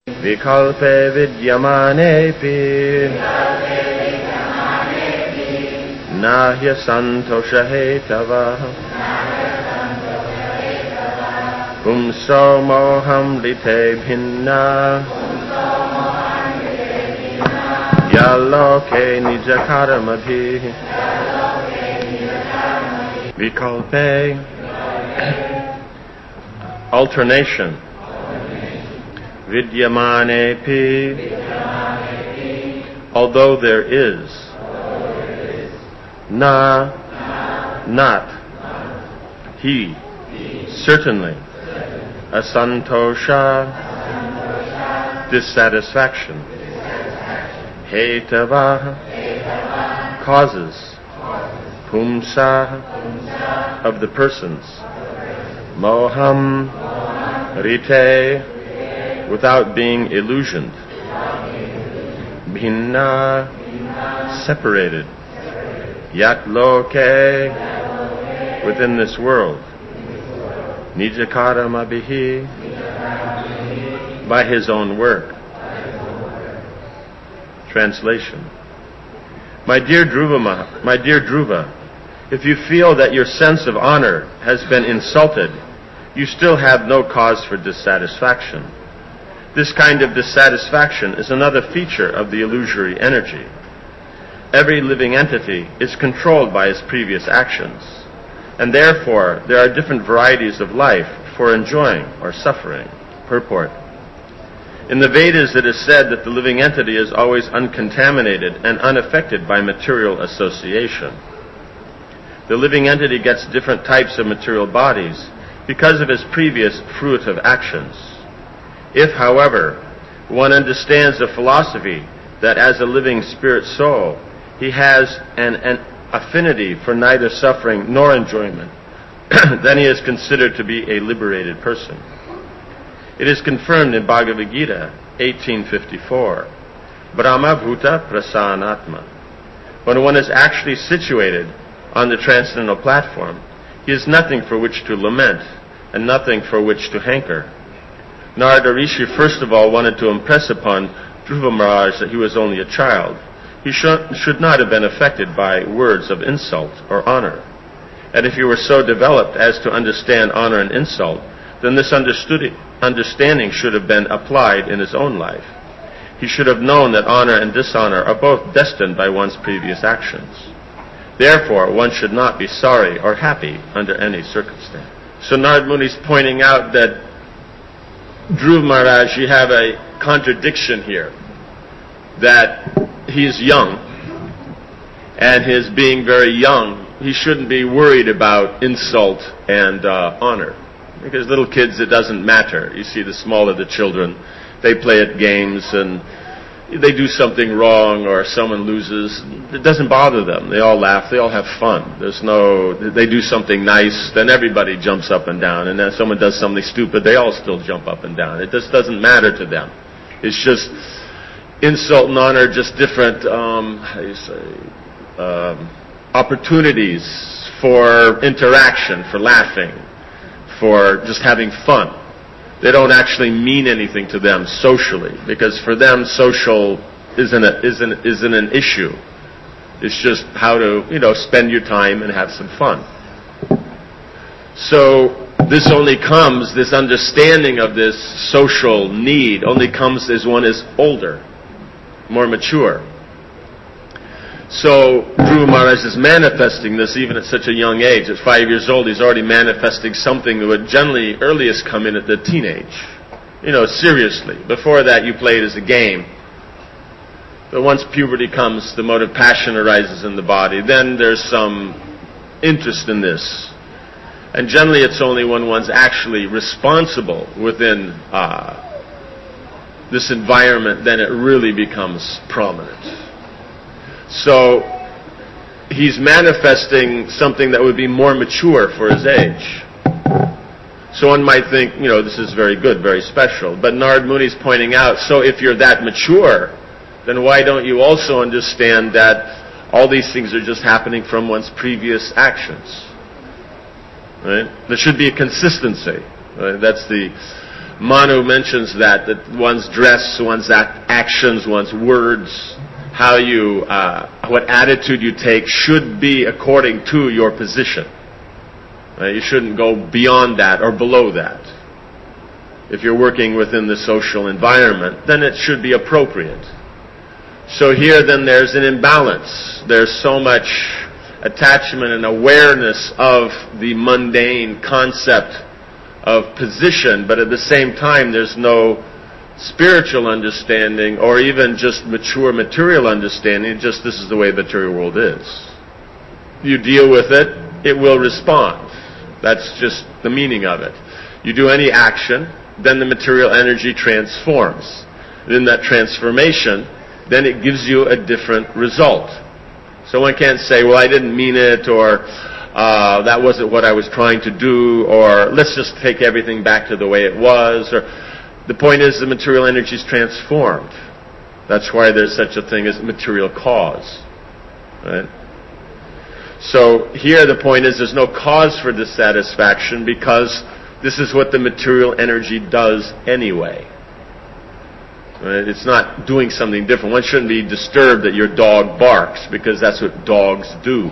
Vikalpe vidyamanepi Nahya santosha hetava Pumso moham lite bhinna Yaloke nijakaramadhi Vikalpe alternation Vidyamanepi although there is Na not He certainly Asantosha dissatisfaction Hetava causes Pumsa of the persons Moham Rite without being illusioned Bhinna separated Yat loke within this world Nijakara bihi by his own work. Translation. My dear Dhruva, if you feel that your sense of honor has been insulted, you still have no cause for dissatisfaction. This kind of dissatisfaction is another feature of the illusory energy. Every living entity is controlled by its previous actions, and therefore there are different varieties of life for enjoying or suffering. Purport. In the Vedas it is said that the living entity is always uncontaminated and unaffected by material association. The living entity gets different types of material bodies because of its previous fruitive actions. If, however, one understands the philosophy that as a living spirit soul, he has an affinity for neither suffering nor enjoyment, then he is considered to be a liberated person. It is confirmed in Bhagavad Gita 1854, Brahma Bhuta Prasanatma. When one is actually situated on the transcendental platform, he has nothing for which to lament and nothing for which to hanker. Narada Rishi first of all wanted to impress upon Dhruva Maharaj that he was only a child. He should not have been affected by words of insult or honor. And if he were so developed as to understand honor and insult, then this understanding should have been applied in his own life. He should have known that honor and dishonor are both destined by one's previous actions. Therefore, one should not be sorry or happy under any circumstance. So Narad Muni is pointing out that Dhruva Maharaj, you have a contradiction here. That he is young, and his being very young, he shouldn't be worried about insult and honor. Because little kids, it doesn't matter. You see, the smaller the children, they play at games, and they do something wrong, or someone loses. It doesn't bother them. They all laugh. They all have fun. They do something nice, then everybody jumps up and down. And then someone does something stupid, they all still jump up and down. It just doesn't matter to them. It's just insult and honor, just different, opportunities for interaction, for laughing, for just having fun. They don't actually mean anything to them socially, because for them social isn't an issue. It's just how to, spend your time and have some fun. So this understanding of this social need only comes as one is older, more mature. So Dhruva Maharaj is manifesting this even at such a young age. At 5 years old, he's already manifesting something that would generally earliest come in at the teenage. Seriously. Before that, you play it as a game. But once puberty comes, the motive passion arises in the body. Then there's some interest in this. And generally, it's only when one's actually responsible within this environment, then it really becomes prominent. So he's manifesting something that would be more mature for his age. So one might think, this is very good, very special. But Narad Muni is pointing out, so if you're that mature, then why don't you also understand that all these things are just happening from one's previous actions? Right? There should be a consistency. Right? That's the Manu mentions that one's dress, one's actions, one's words, how you, what attitude you take should be according to your position. You shouldn't go beyond that or below that. If you're working within the social environment, then it should be appropriate. So here then there's an imbalance. There's so much attachment and awareness of the mundane concept of position, but at the same time there's no spiritual understanding or even just mature material understanding. Just this is the way the material world is. You deal with it, it will respond. That's just the meaning of it. You do any action, then the material energy transforms. And in that transformation, then it gives you a different result. So one can't say, well, I didn't mean it, or that wasn't what I was trying to do, or let's just take everything back to the way it was. Or the point is the material energy is transformed. That's why there's such a thing as material cause. Right? So here the point is there's no cause for dissatisfaction because this is what the material energy does anyway. Right? It's not doing something different. One shouldn't be disturbed that your dog barks because that's what dogs do.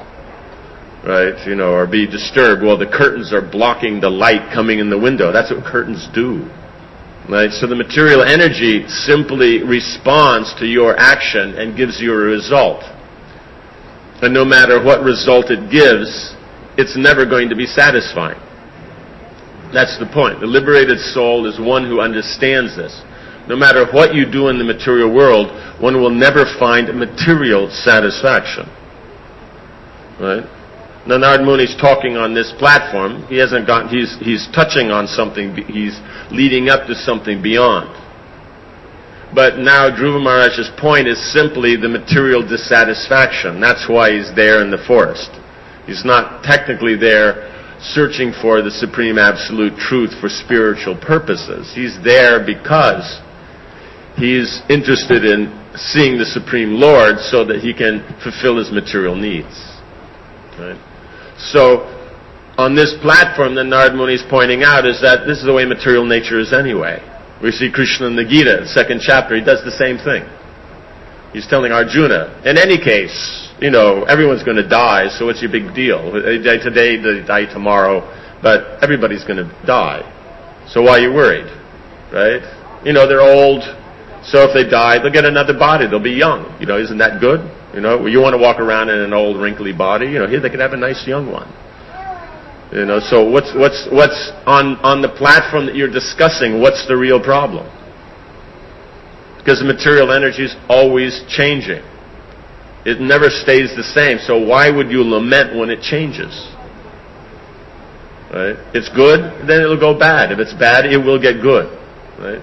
Right? Or be disturbed. Well, the curtains are blocking the light coming in the window. That's what curtains do. Right? So the material energy simply responds to your action and gives you a result. And no matter what result it gives, it's never going to be satisfying. That's the point. The liberated soul is one who understands this. No matter what you do in the material world, one will never find material satisfaction. Right? Now, Narad Muni's talking on this platform. He hasn't gone. He's touching on something. He's leading up to something beyond. But now Dhruva Maharaj's point is simply the material dissatisfaction. That's why he's there in the forest. He's not technically there searching for the supreme absolute truth for spiritual purposes. He's there because he's interested in seeing the Supreme Lord so that he can fulfill his material needs. Right? So, on this platform that Narad Muni is pointing out is that this is the way material nature is anyway. We see Krishna in the Gita, the 2nd chapter, he does the same thing. He's telling Arjuna, in any case, everyone's going to die, so what's your big deal? They die today, they die tomorrow, but everybody's going to die. So why are you worried? Right? They're old, so if they die, they'll get another body, they'll be young. Isn't that good? You want to walk around in an old, wrinkly body, here they can have a nice young one. So what's on the platform that you're discussing, what's the real problem? Because the material energy is always changing. It never stays the same. So why would you lament when it changes? Right? It's good, then it'll go bad. If it's bad, it will get good. Right?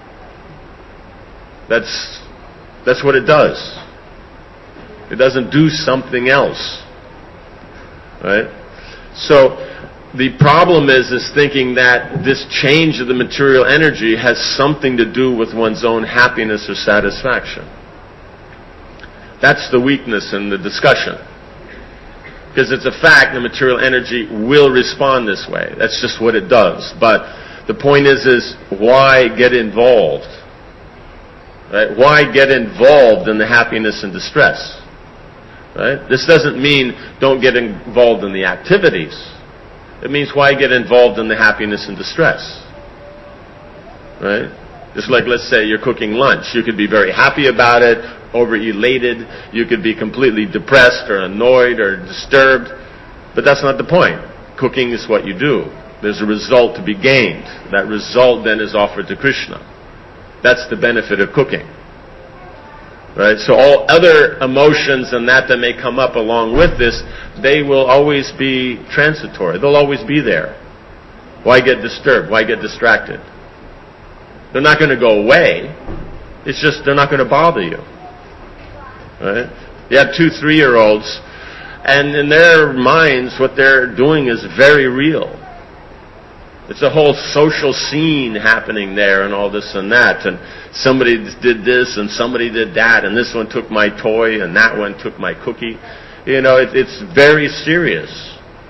That's what it does. It doesn't do something else. Right? So the problem is thinking that this change of the material energy has something to do with one's own happiness or satisfaction. That's the weakness in the discussion. Because it's a fact the material energy will respond this way. That's just what it does. But the point is why get involved? Right? Why get involved in the happiness and distress? Right? This doesn't mean don't get involved in the activities. It means why get involved in the happiness and distress? Right? Just like, let's say you're cooking lunch. You could be very happy about it, over-elated. You could be completely depressed or annoyed or disturbed. But that's not the point. Cooking is what you do. There's a result to be gained. That result then is offered to Krishna. That's the benefit of cooking. Right? So all other emotions and that may come up along with this, they will always be transitory. They'll always be there. Why get disturbed? Why get distracted? They're not going to go away. It's just they're not going to bother you. Right? You have 2 3-year-olds, and in their minds what they're doing is very real. It's a whole social scene happening there and all this and that. And somebody did this and somebody did that. And this one took my toy and that one took my cookie. It's very serious.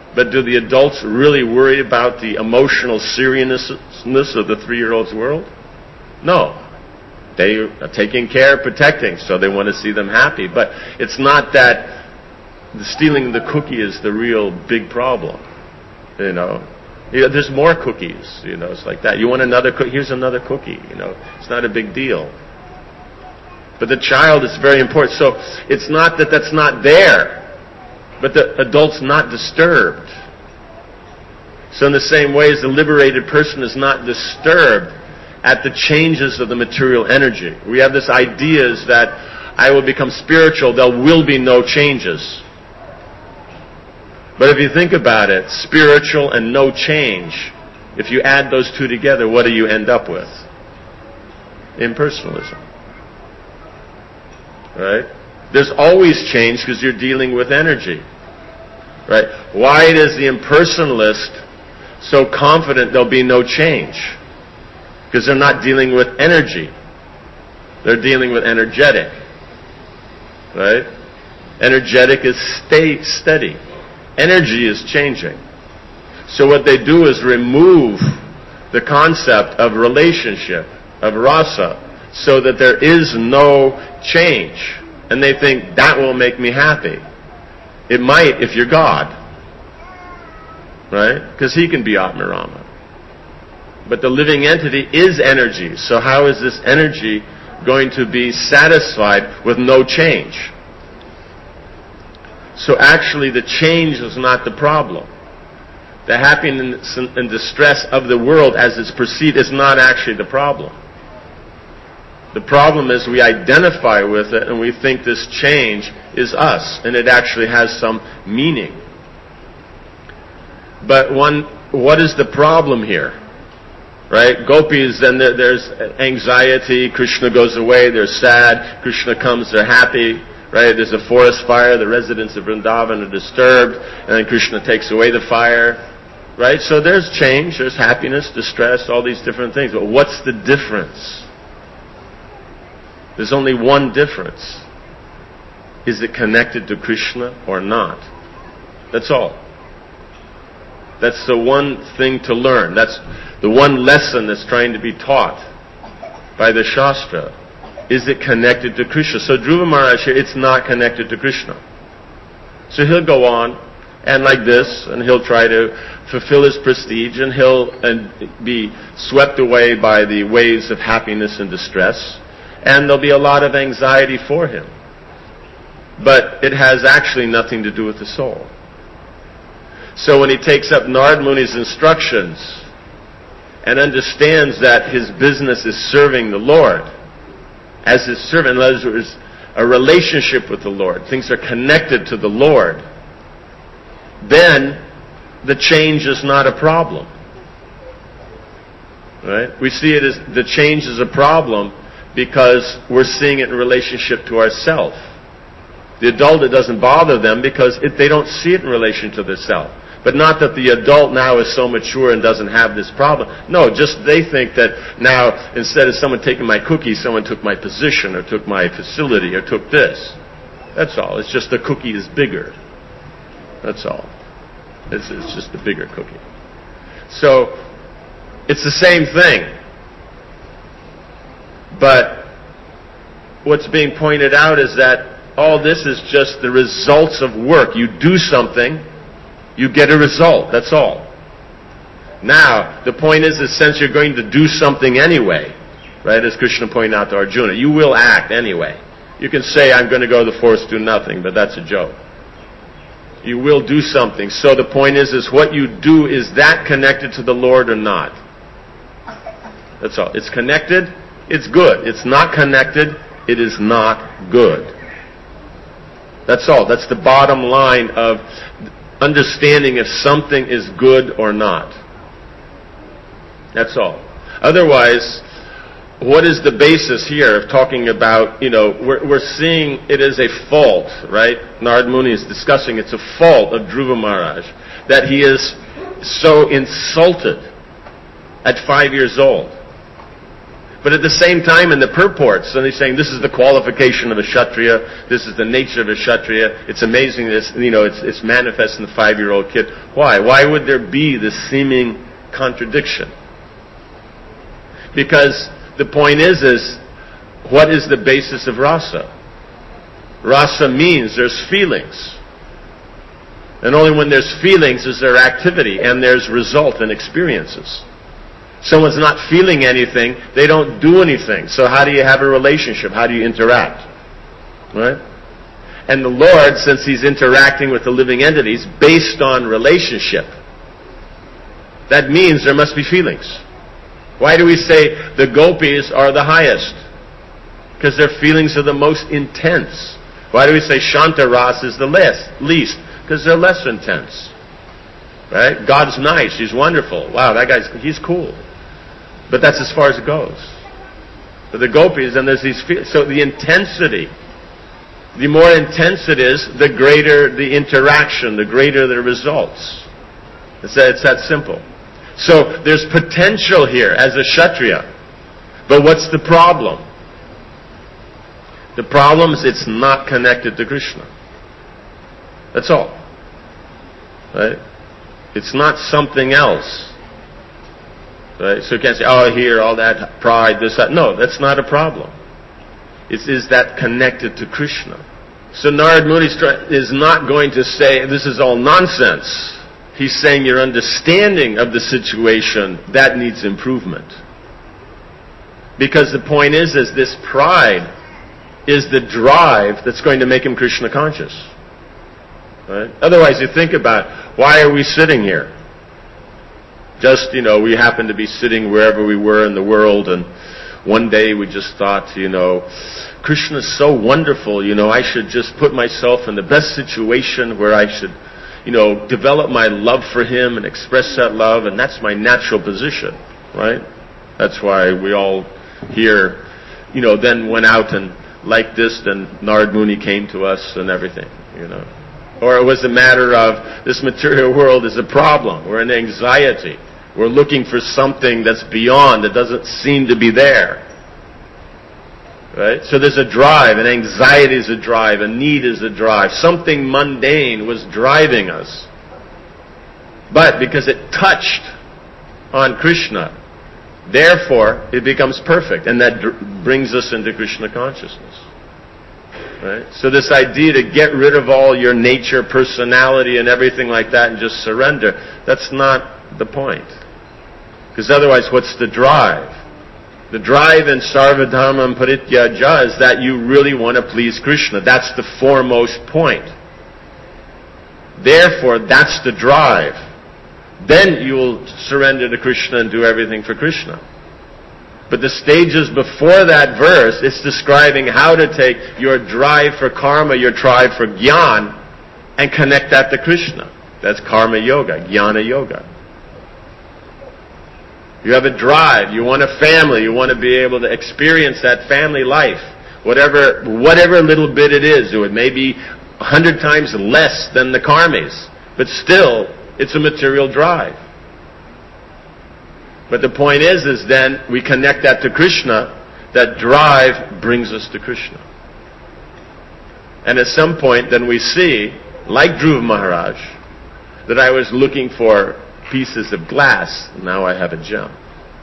But do the adults really worry about the emotional seriousness of the 3-year-old's world? No. They are taking care, protecting, so they want to see them happy. But it's not that the stealing the cookie is the real big problem. You know, there's more cookies. You know, it's like that. You want another cookie? Here's another cookie. You know, it's not a big deal. But the child is very important. So it's not that that's not there, but the adult's not disturbed. So in the same way as the liberated person is not disturbed at the changes of the material energy. We have this idea is that I will become spiritual, there will be no changes. But if you think about it, spiritual and no change, if you add those two together, what do you end up with? Impersonalism. Right? There's always change because you're dealing with energy. Right? Why is the impersonalist so confident there'll be no change? Because they're not dealing with energy. They're dealing with energetic. Right? Energetic is steady. Energy is changing. So what they do is remove the concept of relationship, of rasa, so that there is no change. And they think, that will make me happy. It might if you're God. Right? Because he can be Atmarama. But the living entity is energy. So how is this energy going to be satisfied with no change? So actually the change is not the problem. The happiness and distress of the world as it's perceived is not actually the problem. The problem is we identify with it and we think this change is us, and it actually has some meaning. But what is the problem here? Right? Gopis, then there's anxiety, Krishna goes away, they're sad, Krishna comes, they're happy, right? There's a forest fire, the residents of Vrindavan are disturbed, and then Krishna takes away the fire, right? So there's change, there's happiness, distress, all these different things. But what's the difference? There's only one difference. Is it connected to Krishna or not? That's all. That's the one thing to learn. That's the one lesson that's trying to be taught by the Shastra. Is it connected to Krishna? So Dhruva Maharaj here, it's not connected to Krishna. So he'll go on, and like this, and he'll try to fulfill his prestige, and he'll be swept away by the waves of happiness and distress, and there'll be a lot of anxiety for him. But it has actually nothing to do with the soul. So when he takes up Narad Muni's instructions and understands that his business is serving the Lord, as his servant, in other words, a relationship with the Lord, things are connected to the Lord, then the change is not a problem. Right? We see it as the change is a problem because we're seeing it in relationship to ourself. The adult, it doesn't bother them because they don't see it in relation to their self. But not that the adult now is so mature and doesn't have this problem. No, just they think that now, instead of someone taking my cookie, someone took my position or took my facility or took this. That's all. It's just the cookie is bigger. That's all. It's just the bigger cookie. So, it's the same thing. But what's being pointed out is that all this is just the results of work. You do something, you get a result. That's all. Now, the point is since you're going to do something anyway, right, as Krishna pointed out to Arjuna, you will act anyway. You can say, I'm going to go to the forest, do nothing, but that's a joke. You will do something. So the point is what you do, is that connected to the Lord or not? That's all. It's connected, it's good. It's not connected, it is not good. That's all. That's the bottom line of understanding if something is good or not. That's all. Otherwise, what is the basis here of talking about, we're seeing it as a fault, right? Narad Muni is discussing it's a fault of Dhruva Maharaj, that he is so insulted at 5 years old. But at the same time, in the purports, and he's saying this is the qualification of a Kshatriya, this is the nature of a Kshatriya, it's amazing, it's manifest in the 5-year-old kid. Why? Why would there be this seeming contradiction? Because the point is what is the basis of rasa? Rasa means there's feelings. And only when there's feelings is there activity, and there's result and experiences. Someone's not feeling anything, they don't do anything. So how do you have a relationship? How do you interact? Right? And the Lord, since He's interacting with the living entities based on relationship, that means there must be feelings. Why do we say the gopis are the highest? Because their feelings are the most intense. Why do we say Shanta Ras is the least? Because they're less intense. Right? God's nice, He's wonderful. Wow, He's cool. But that's as far as it goes. For the gopis, and there's these feelings. So the intensity, the more intense it is, the greater the interaction, the greater the results. It's that simple. So there's potential here as a Kshatriya. But what's the problem? The problem is it's not connected to Krishna. That's all. Right? It's not something else. Right? So you can't say, here, all that pride, this, that. No, that's not a problem. Is that connected to Krishna? So Narad Muni is not going to say, this is all nonsense. He's saying your understanding of the situation, that needs improvement. Because the point is this pride is the drive that's going to make him Krishna conscious. Right? Otherwise, you think about, why are we sitting here? Just, we happen to be sitting wherever we were in the world, and one day we just thought, Krishna's so wonderful, I should just put myself in the best situation where I should, develop my love for Him and express that love, and that's my natural position, right? That's why we all here, then went out and like this, then Narad Muni came to us and everything, Or it was a matter of, this material world is a problem. We're in anxiety. We're looking for something that's beyond, that doesn't seem to be there. Right? So there's a drive, and anxiety is a drive, a need is a drive. Something mundane was driving us. But because it touched on Krishna, therefore it becomes perfect, and that brings us into Krishna consciousness. Right? So this idea to get rid of all your nature, personality, and everything like that and just surrender, that's not the point. Because otherwise, what's the drive? The drive in Sarvadharmam Parityaja is that you really want to please Krishna. That's the foremost point. Therefore, that's the drive. Then you will surrender to Krishna and do everything for Krishna. But the stages before that verse, it's describing how to take your drive for karma, your drive for jnana, and connect that to Krishna. That's karma yoga, jnana yoga. You have a drive, you want a family, you want to be able to experience that family life. Whatever little bit it is, it may be 100 times less than the karmis, but still, it's a material drive. But the point is then we connect that to Krishna, that drive brings us to Krishna. And at some point then we see, like Dhruva Maharaj, that I was looking for pieces of glass, now I have a gem.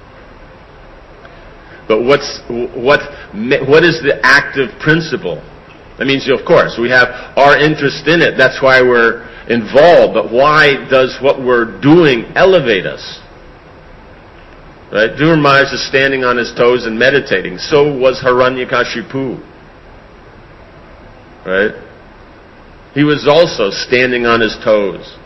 But what is the active principle? That means, of course, we have our interest in it, that's why we're involved, but why does what we're doing elevate us? Right? Dhruva Maharaj is standing on his toes and meditating. So was Hiranyakashipu. Right? He was also standing on his toes.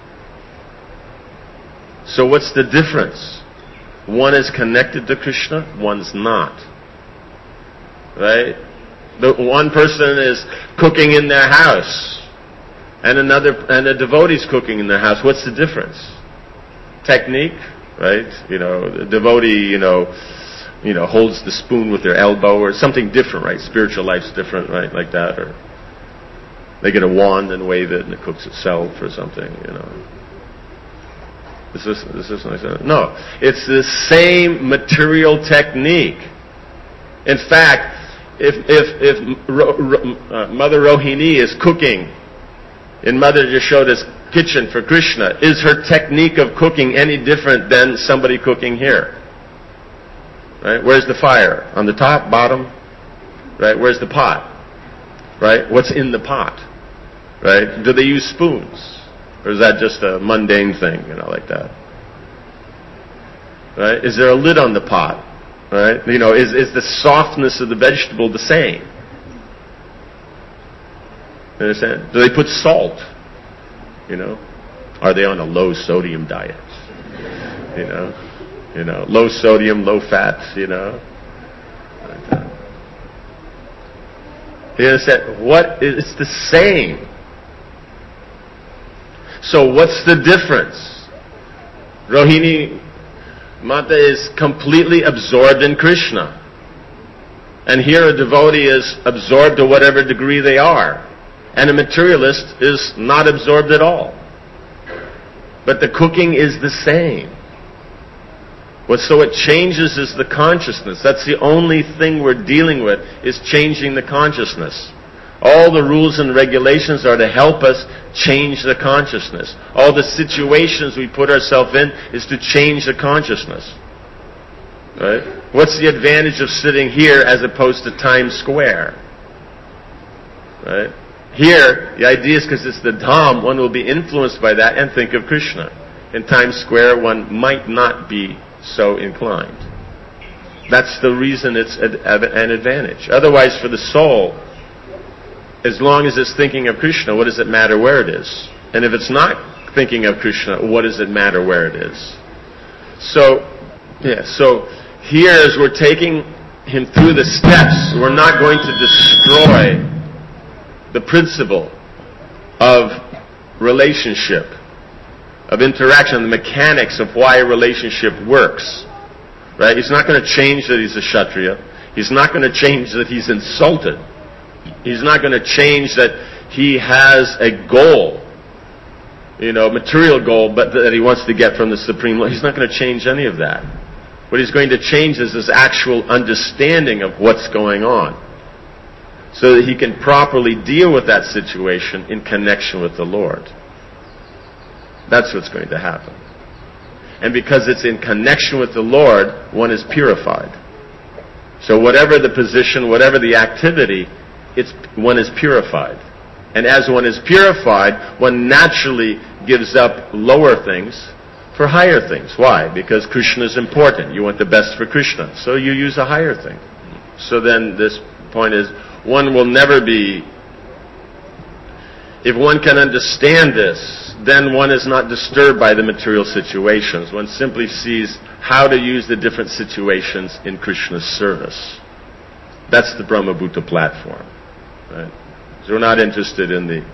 So what's the difference? One is connected to Krishna, one's not. Right? The one person is cooking in their house, and a devotee's cooking in their house. What's the difference? Technique, right? The devotee, holds the spoon with their elbow, or something different, right? Spiritual life's different, right? Like that, or they get a wand and wave it, and it cooks itself, or something, Is this like that? No. It's the same material technique. In fact, if Mother Rohini is cooking in Mother Yashoda's kitchen for Krishna, is her technique of cooking any different than somebody cooking here? Right? Where's the fire? On the top, bottom? Right? Where's the pot? Right? What's in the pot? Right? Do they use spoons? Or is that just a mundane thing, like that? Right? Is there a lid on the pot? Right? Is the softness of the vegetable the same? You understand? Do they put salt? Are they on a low sodium diet? Low sodium, low fat, You understand? It's the same. So what's the difference? Rohini Mata is completely absorbed in Krishna. And here a devotee is absorbed to whatever degree they are. And a materialist is not absorbed at all. But the cooking is the same. So it changes is the consciousness. That's the only thing we're dealing with, is changing the consciousness. All the rules and regulations are to help us change the consciousness. All the situations we put ourselves in is to change the consciousness. Right? What's the advantage of sitting here as opposed to Times Square? Right? Here, the idea is because it's the Dham, one will be influenced by that and think of Krishna. In Times Square, one might not be so inclined. That's the reason it's an advantage. Otherwise, for the soul, as long as it's thinking of Krishna, what does it matter where it is? And if it's not thinking of Krishna, what does it matter where it is? So here as we're taking him through the steps, we're not going to destroy the principle of relationship, of interaction, the mechanics of why a relationship works. Right? He's not going to change that he's a Kshatriya. He's not going to change that he's insulted. He's not going to change that he has a goal, material goal, but that he wants to get from the Supreme Lord. He's not going to change any of that. What he's going to change is his actual understanding of what's going on, so that he can properly deal with that situation in connection with the Lord. That's what's going to happen. And because it's in connection with the Lord, one is purified. So whatever the position, whatever the activity, one is purified. And as one is purified, one naturally gives up lower things for higher things. Why? Because Krishna is important. You want the best for Krishna. So you use a higher thing. So then this point is, one will never be, if one can understand this, then one is not disturbed by the material situations. One simply sees how to use the different situations in Krishna's service. That's the Brahmabhuta platform. Right? So we're not interested in the,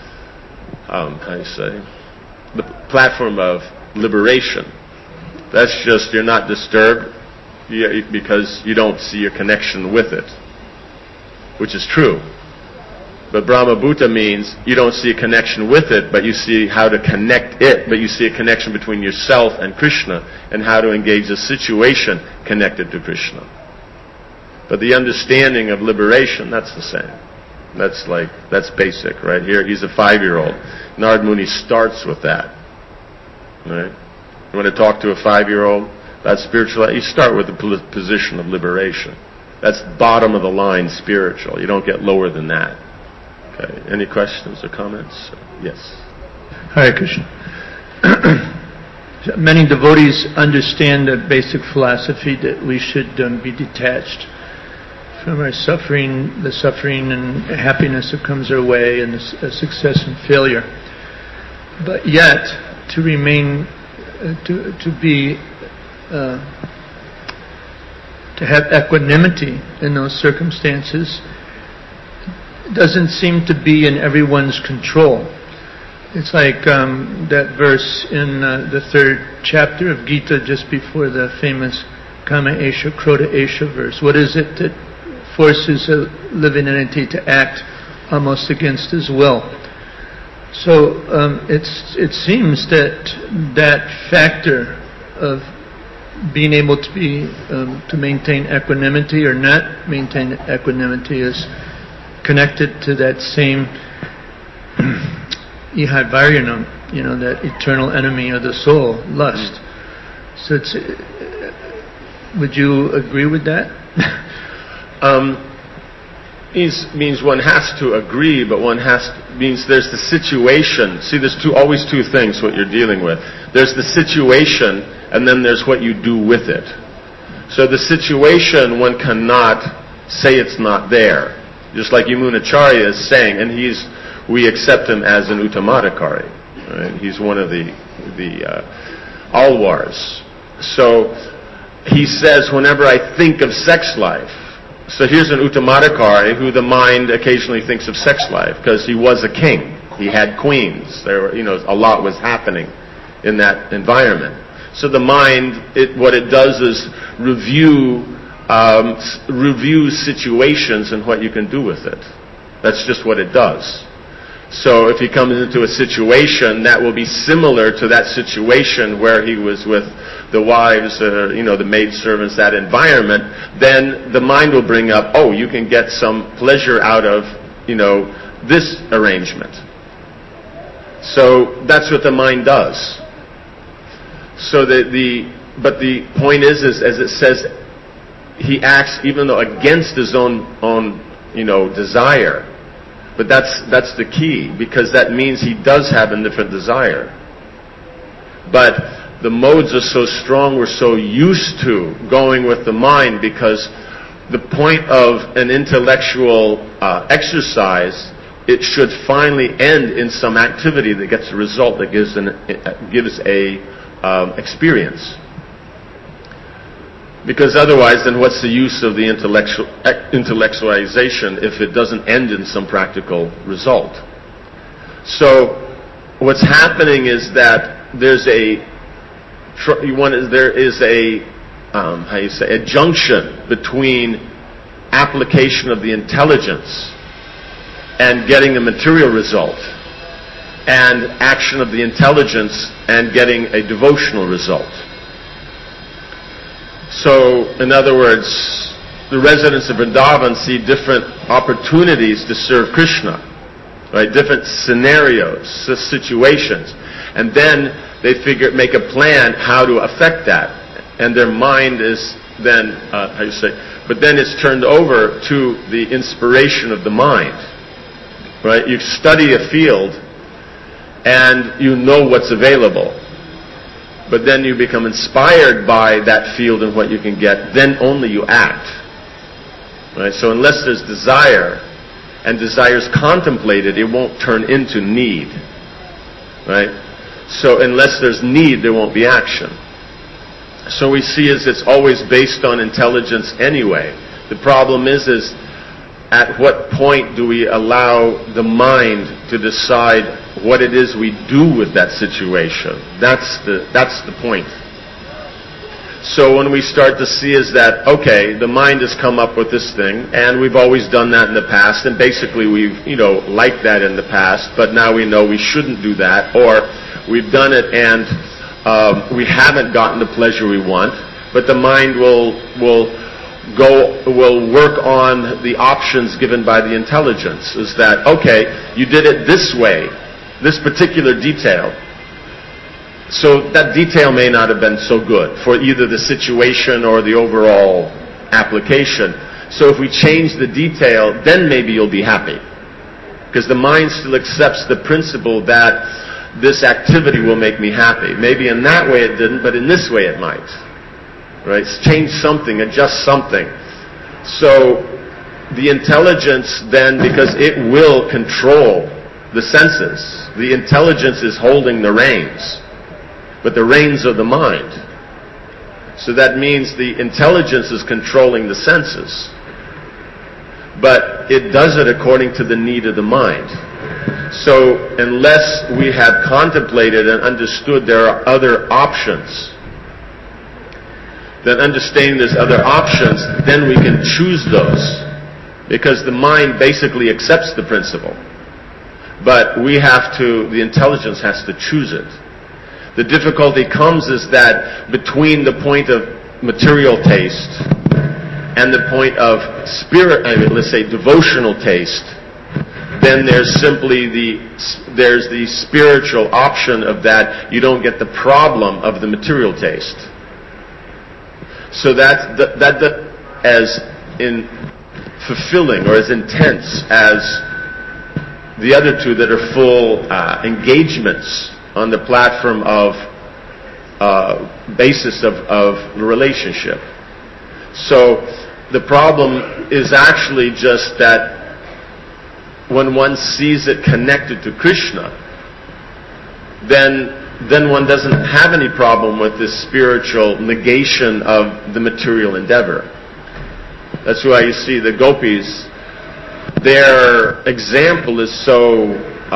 the platform of liberation. That's just, you're not disturbed because you don't see a connection with it, which is true. But Brahmabhuta means you don't see a connection with it, but you see how to connect it, but you see a connection between yourself and Krishna, and how to engage a situation connected to Krishna. But the understanding of liberation, that's the same. That's basic, right? Here, he's a 5-year-old. Narad Muni starts with that. Right? You want to talk to a 5-year-old about spiritual, you start with the position of liberation. That's bottom of the line spiritual. You don't get lower than that. Okay. Any questions or comments? Yes. Hare Krishna. Many devotees understand the basic philosophy that we should be detached from our suffering, the suffering and happiness that comes our way, and the success and failure. But yet, to remain, to have equanimity in those circumstances doesn't seem to be in everyone's control. It's like that verse in the 3rd chapter of Gita, just before the famous Kama Esha, Krodha Esha verse. What is it that forces a living entity to act almost against his will? So it seems that factor of being able to to maintain equanimity or not maintain equanimity is connected to that same ihad varyanam, that eternal enemy of the soul, lust. So it's, would you agree with that? Means one has to agree, but means there's the situation. See, there's always two things what you're dealing with. There's the situation, and then there's what you do with it. So the situation, one cannot say it's not there. Just like Yamunacharya is saying, and we accept him as an Uttamadhikari. Right? He's one of the Alwars. So he says, whenever I think of sex life, so here's an Uttamadhikari who the mind occasionally thinks of sex life because he was a king. He had queens. There were, a lot was happening in that environment. So the mind, what it does is review situations and what you can do with it. That's just what it does. So if he comes into a situation that will be similar to that situation where he was with the wives, the maidservants, that environment, then the mind will bring up, oh, you can get some pleasure out of, this arrangement. So that's what the mind does. So but the point is as it says, he acts even though against his own desire. But that's the key, because that means he does have a different desire. But the modes are so strong, we're so used to going with the mind, because the point of an intellectual exercise, it should finally end in some activity that gets a result, that gives a experience. Because otherwise, then what's the use of the intellectualization if it doesn't end in some practical result? So, what's happening is that there is a junction between application of the intelligence and getting a material result, and action of the intelligence and getting a devotional result. So, in other words, the residents of Vrindavan see different opportunities to serve Krishna, right? Different scenarios, situations, and then they make a plan how to affect that, and their mind is then, but then it's turned over to the inspiration of the mind, right? You study a field, and you know what's available. But then you become inspired by that field and what you can get, then only you act. Right? So unless there's desire, and desire is contemplated, it won't turn into need. Right? So unless there's need, there won't be action. So we see it's always based on intelligence anyway. The problem is at what point do we allow the mind to decide what it is we do with that situation? That's the point. So when we start to see is that, okay, the mind has come up with this thing, and we've always done that in the past, and basically we've, liked that in the past, but now we know we shouldn't do that, or we've done it and we haven't gotten the pleasure we want, but the mind will work on the options given by the intelligence. Is that, okay, you did it this way, this particular detail. So that detail may not have been so good for either the situation or the overall application. So if we change the detail, then maybe you'll be happy. Because the mind still accepts the principle that this activity will make me happy. Maybe in that way it didn't, but in this way it might. Right? Change something, adjust something. So the intelligence then, because it will control the senses, the intelligence is holding the reins, but the reins are the mind. So that means the intelligence is controlling the senses, but it does it according to the need of the mind. So unless we have contemplated and understood there are other options, then understanding there's other options, then we can choose those. Because the mind basically accepts the principle. But the intelligence has to choose it. The difficulty comes is that between the point of material taste and the point of let's say devotional taste, then there's simply there's the spiritual option of that. You don't get the problem of the material taste. So that as in fulfilling or as intense as the other two that are full engagements on the platform of basis of relationship. So the problem is actually just that when one sees it connected to Krishna, then one doesn't have any problem with this spiritual negation of the material endeavor. That's why you see the gopis, their example is so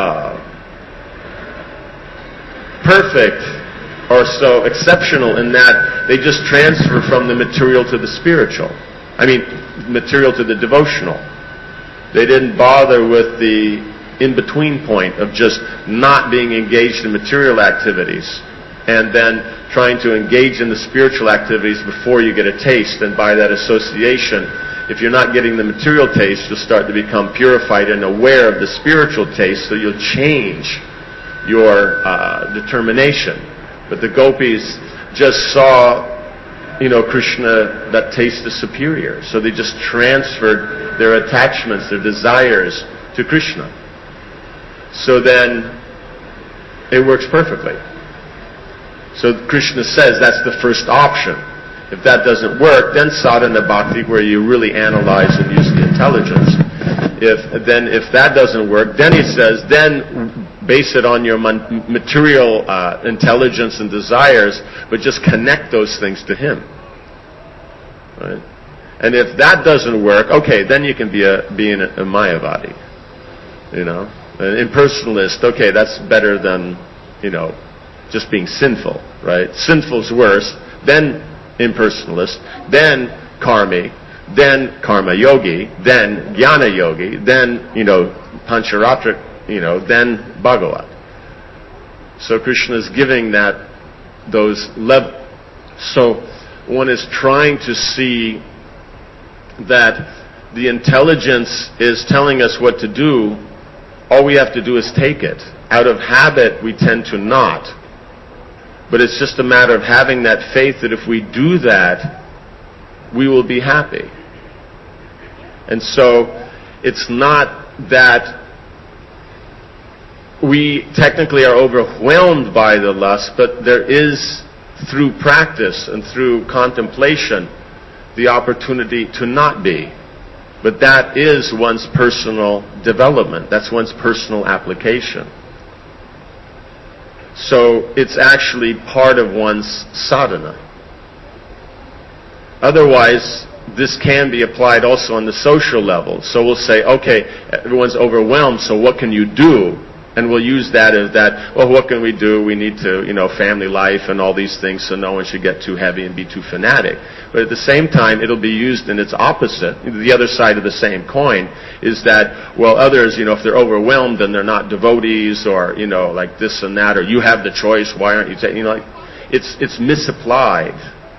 perfect or so exceptional in that they just transfer from the material to the spiritual. I mean, material to the devotional. They didn't bother with the in-between point of just not being engaged in material activities and then trying to engage in the spiritual activities before you get a taste. And by that association, if you're not getting the material taste, you'll start to become purified and aware of the spiritual taste, so you'll change your determination. But the gopis just saw, Krishna, that taste is superior. So they just transferred their attachments, their desires to Krishna. So then it works perfectly. So Krishna says that's the first option. If that doesn't work, then sadhana bhakti, where you really analyze and use the intelligence. If that doesn't work, then he says, then base it on your material intelligence and desires, but just connect those things to him. Right? And if that doesn't work, okay, then you can be a Mayavadi. An impersonalist, okay, that's better than, just being sinful, right? Sinful's worse, then impersonalist, then karmi, then karma yogi, then jnana yogi, then, pancharatra, then Bhagavat. So Krishna is giving those levels. So one is trying to see that the intelligence is telling us what to do. All we have to do is take it. Out of habit, we tend to not. But it's just a matter of having that faith that if we do that, we will be happy. And so it's not that we technically are overwhelmed by the lust, but there is, through practice and through contemplation, the opportunity to not be. But that is one's personal development. That's one's personal application. So it's actually part of one's sadhana. Otherwise, this can be applied also on the social level. So we'll say, okay, everyone's overwhelmed, so what can you do? And we'll use that as that, well, what can we do? We need to, family life and all these things, so no one should get too heavy and be too fanatic. But at the same time, it'll be used in its opposite. The other side of the same coin is that, well, others, if they're overwhelmed and they're not devotees or, like this and that, or you have the choice, why aren't you taking, it's misapplied.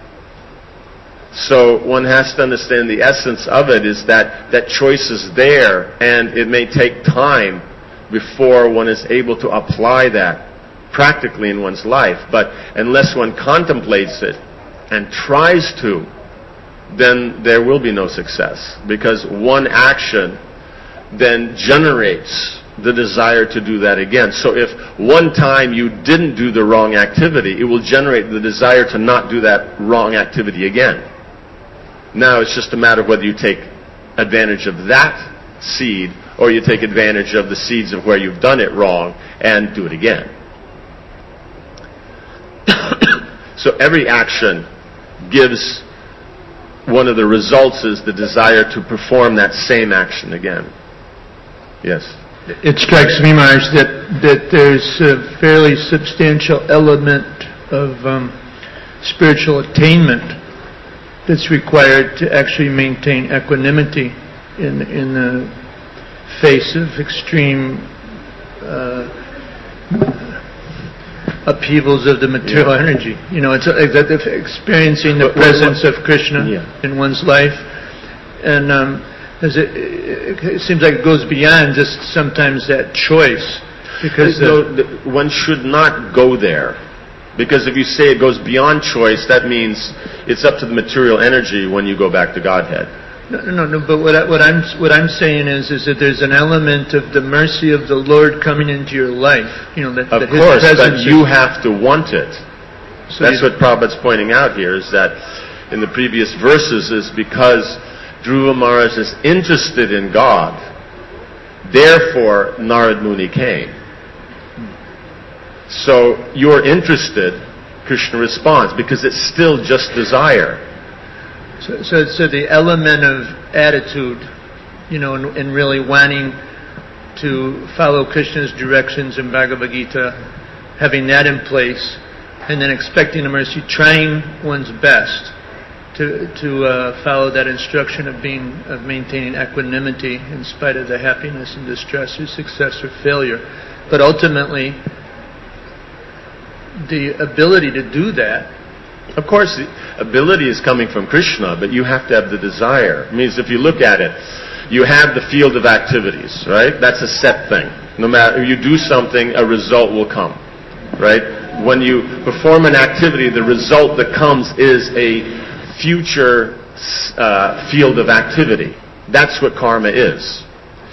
So one has to understand the essence of it is that choice is there, and it may take time before one is able to apply that practically in one's life. But unless one contemplates it and tries to, then there will be no success. Because one action then generates the desire to do that again. So if one time you didn't do the wrong activity, it will generate the desire to not do that wrong activity again. Now it's just a matter of whether you take advantage of that seed or you take advantage of the seeds of where you've done it wrong and do it again. So every action gives, one of the results is the desire to perform that same action again. Yes? It strikes me, Maharaj, that there's a fairly substantial element of spiritual attainment that's required to actually maintain equanimity in the face of extreme upheavals of the material energy. It's like that experiencing the presence of Krishna in one's life, and it seems like it goes beyond just sometimes that choice, because one should not go there, because if you say it goes beyond choice, that means it's up to the material energy when you go back to Godhead. No. But what I'm saying is that there's an element of the mercy of the Lord coming into your life. Of course, but you have to want it. So that's what Prabhupada's pointing out here, is that in the previous verses is because Dhruva Maharaj is interested in God, therefore Narad Muni came. So you're interested, Krishna responds, because it's still just desire. So the element of attitude, and really wanting to follow Krishna's directions in Bhagavad Gita, having that in place, and then expecting the mercy, trying one's best to follow that instruction of maintaining equanimity in spite of the happiness and distress or success or failure. But ultimately, the ability to do that, of course, the ability is coming from Krishna, but you have to have the desire. It means if you look at it, you have the field of activities, right? That's a set thing. No matter if you do something, a result will come, right? When you perform an activity, the result that comes is a future field of activity. That's what karma is.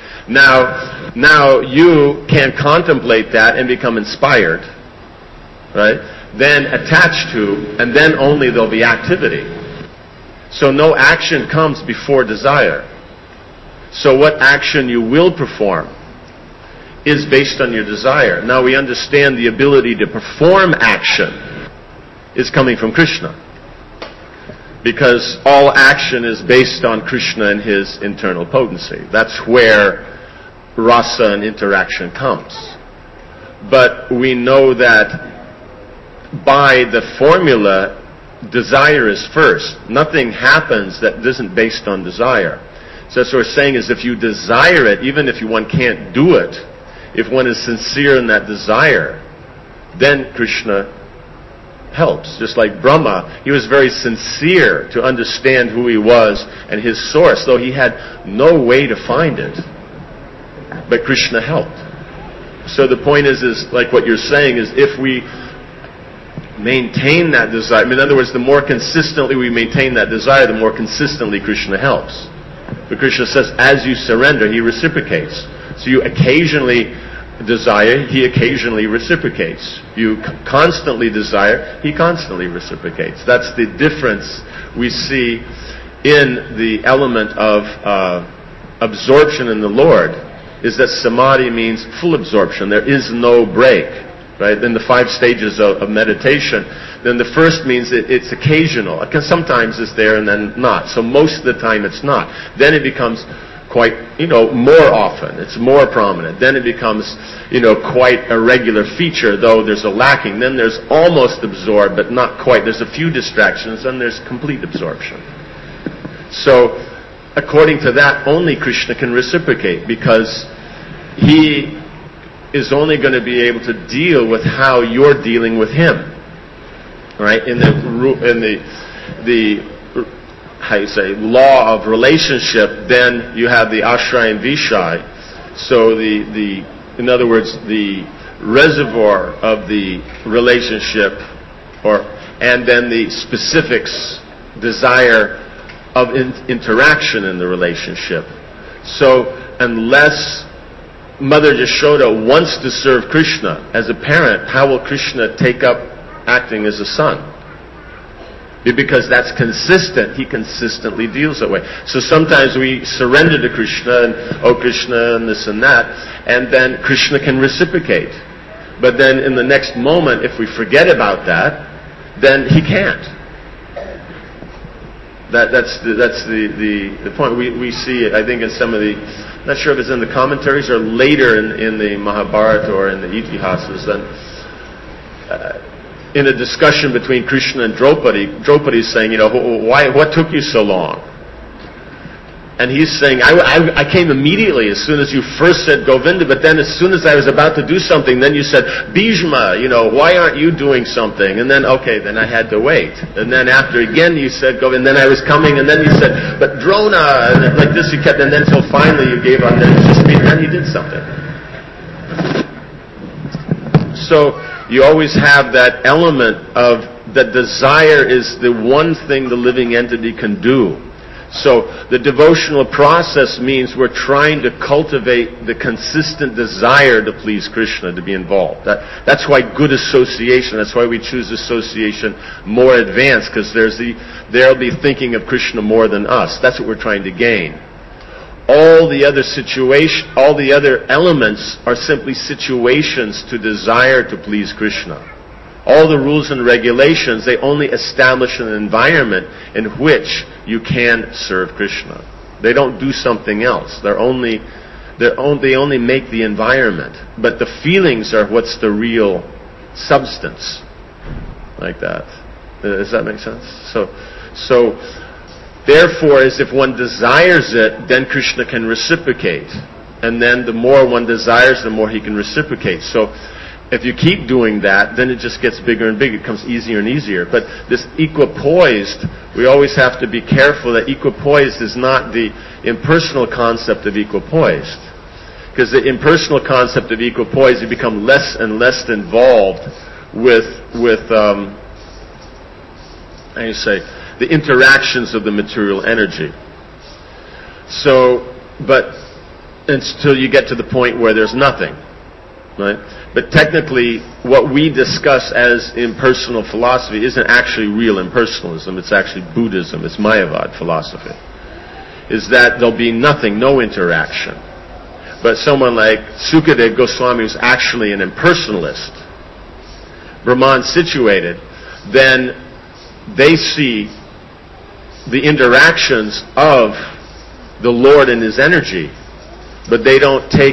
Now you can contemplate that and become inspired, right? Then attached to, and then only there'll be activity. So no action comes before desire. So what action you will perform is based on your desire. Now we understand the ability to perform action is coming from Krishna, because all action is based on Krishna and his internal potency. That's where rasa and interaction comes. But we know that by the formula, desire is first. Nothing happens that isn't based on desire. So that's what we're saying, is if you desire it, even if one can't do it, if one is sincere in that desire, then Krishna helps. Just like Brahma, he was very sincere to understand who he was and his source, though he had no way to find it. But Krishna helped. So the point is like what you're saying, is if we maintain that desire. In other words, the more consistently we maintain that desire, the more consistently Krishna helps. But Krishna says, as you surrender, he reciprocates. So you occasionally desire, he occasionally reciprocates. You constantly desire, he constantly reciprocates. That's the difference we see in the element of absorption in the Lord, is that samadhi means full absorption. There is no break. Right? In the 5 stages of meditation, then the first means it's occasional. Sometimes it's there and then not. So most of the time it's not. Then it becomes quite, more often. It's more prominent. Then it becomes, quite a regular feature, though there's a lacking. Then there's almost absorbed, but not quite. There's a few distractions, then there's complete absorption. So, according to that, only Krishna can reciprocate, because he is only going to be able to deal with how you're dealing with him, right? In the how you say, law of relationship, then you have the ashray and vishai. So in other words, the reservoir of the relationship, and then the specifics, desire of interaction in the relationship. So unless Mother Yashoda wants to serve Krishna as a parent, how will Krishna take up acting as a son? Because that's consistent. He consistently deals that way. So sometimes we surrender to Krishna and, oh Krishna, and this and that, and then Krishna can reciprocate. But then in the next moment, if we forget about that, then he can't. That's the point. We see it, I think, in some of the, not sure if it's in the commentaries or later in the Mahabharata or in the Itihasas, and in a discussion between Krishna and Draupadi is saying, what took you so long? And he's saying, I came immediately as soon as you first said Govinda, but then as soon as I was about to do something, then you said, Bhishma, why aren't you doing something? And then, okay, then I had to wait. And then after again you said Govinda, and then I was coming, and then you said, but Drona, and like this you kept, and then until finally you gave up, and then he did something. So you always have that element of that desire is the one thing the living entity can do. So the devotional process means we're trying to cultivate the consistent desire to please Krishna, to be involved. That's why good association, that's why we choose association more advanced, because they'll be thinking of Krishna more than us. That's what we're trying to gain. All the other elements are simply situations to desire to please Krishna. All the rules and regulations, they only establish an environment in which you can serve Krishna. They don't do something else. They only make the environment. But the feelings are what's the real substance. Like that. Does that make sense? So therefore, as if one desires it, then Krishna can reciprocate. And then the more one desires, the more he can reciprocate. So if you keep doing that, then it just gets bigger and bigger. It becomes easier and easier. But this equipoised, we always have to be careful that equipoised is not the impersonal concept of equipoised. Because the impersonal concept of equipoised, you become less and less involved with the interactions of the material energy. So, but until you get to the point where there's nothing. Right? But technically, what we discuss as impersonal philosophy isn't actually real impersonalism. It's actually Buddhism. It's Mayavad philosophy. Is that there'll be nothing, no interaction. But someone like Sukadeva Goswami, who's actually an impersonalist, Brahman situated, then they see the interactions of the Lord and His energy, but they don't take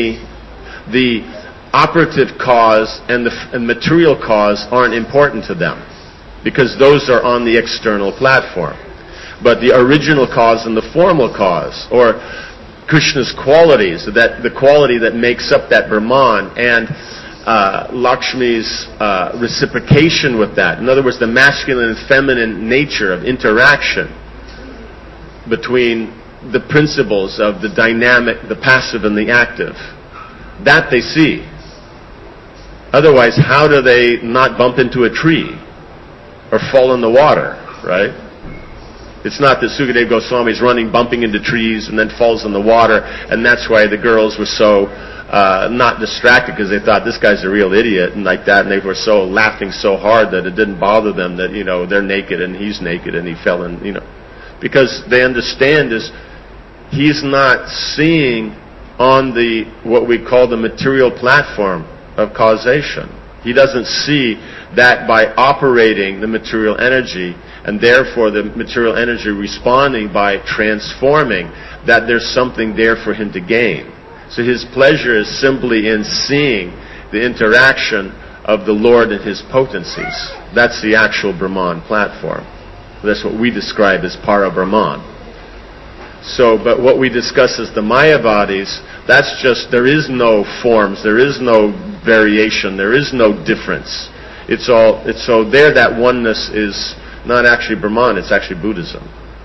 the operative cause and the material cause aren't important to them, because those are on the external platform. But the original cause and the formal cause, or Krishna's qualities, the quality that makes up that Brahman, and Lakshmi's reciprocation with that. In other words, the masculine and feminine nature of interaction between the principles of the dynamic, the passive and the active. That they see. Otherwise, how do they not bump into a tree or fall in the water, right? It's not that Sukadeva Goswami is running, bumping into trees, and then falls in the water, and that's why the girls were so not distracted, because they thought this guy's a real idiot, and like that, and they were so laughing so hard that it didn't bother them that, they're naked and he's naked and he fell in, because they understand is he's not seeing on what we call the material platform of causation. He doesn't see that by operating the material energy, and therefore the material energy responding by transforming, that there's something there for him to gain. So his pleasure is simply in seeing the interaction of the Lord and His potencies. That's the actual Brahman platform. That's what we describe as Para Brahman. So, but what we discuss as the Mayavadis, that's just, there is no forms, there is no variation, there is no difference. So there that oneness is not actually Brahman, it's actually Buddhism.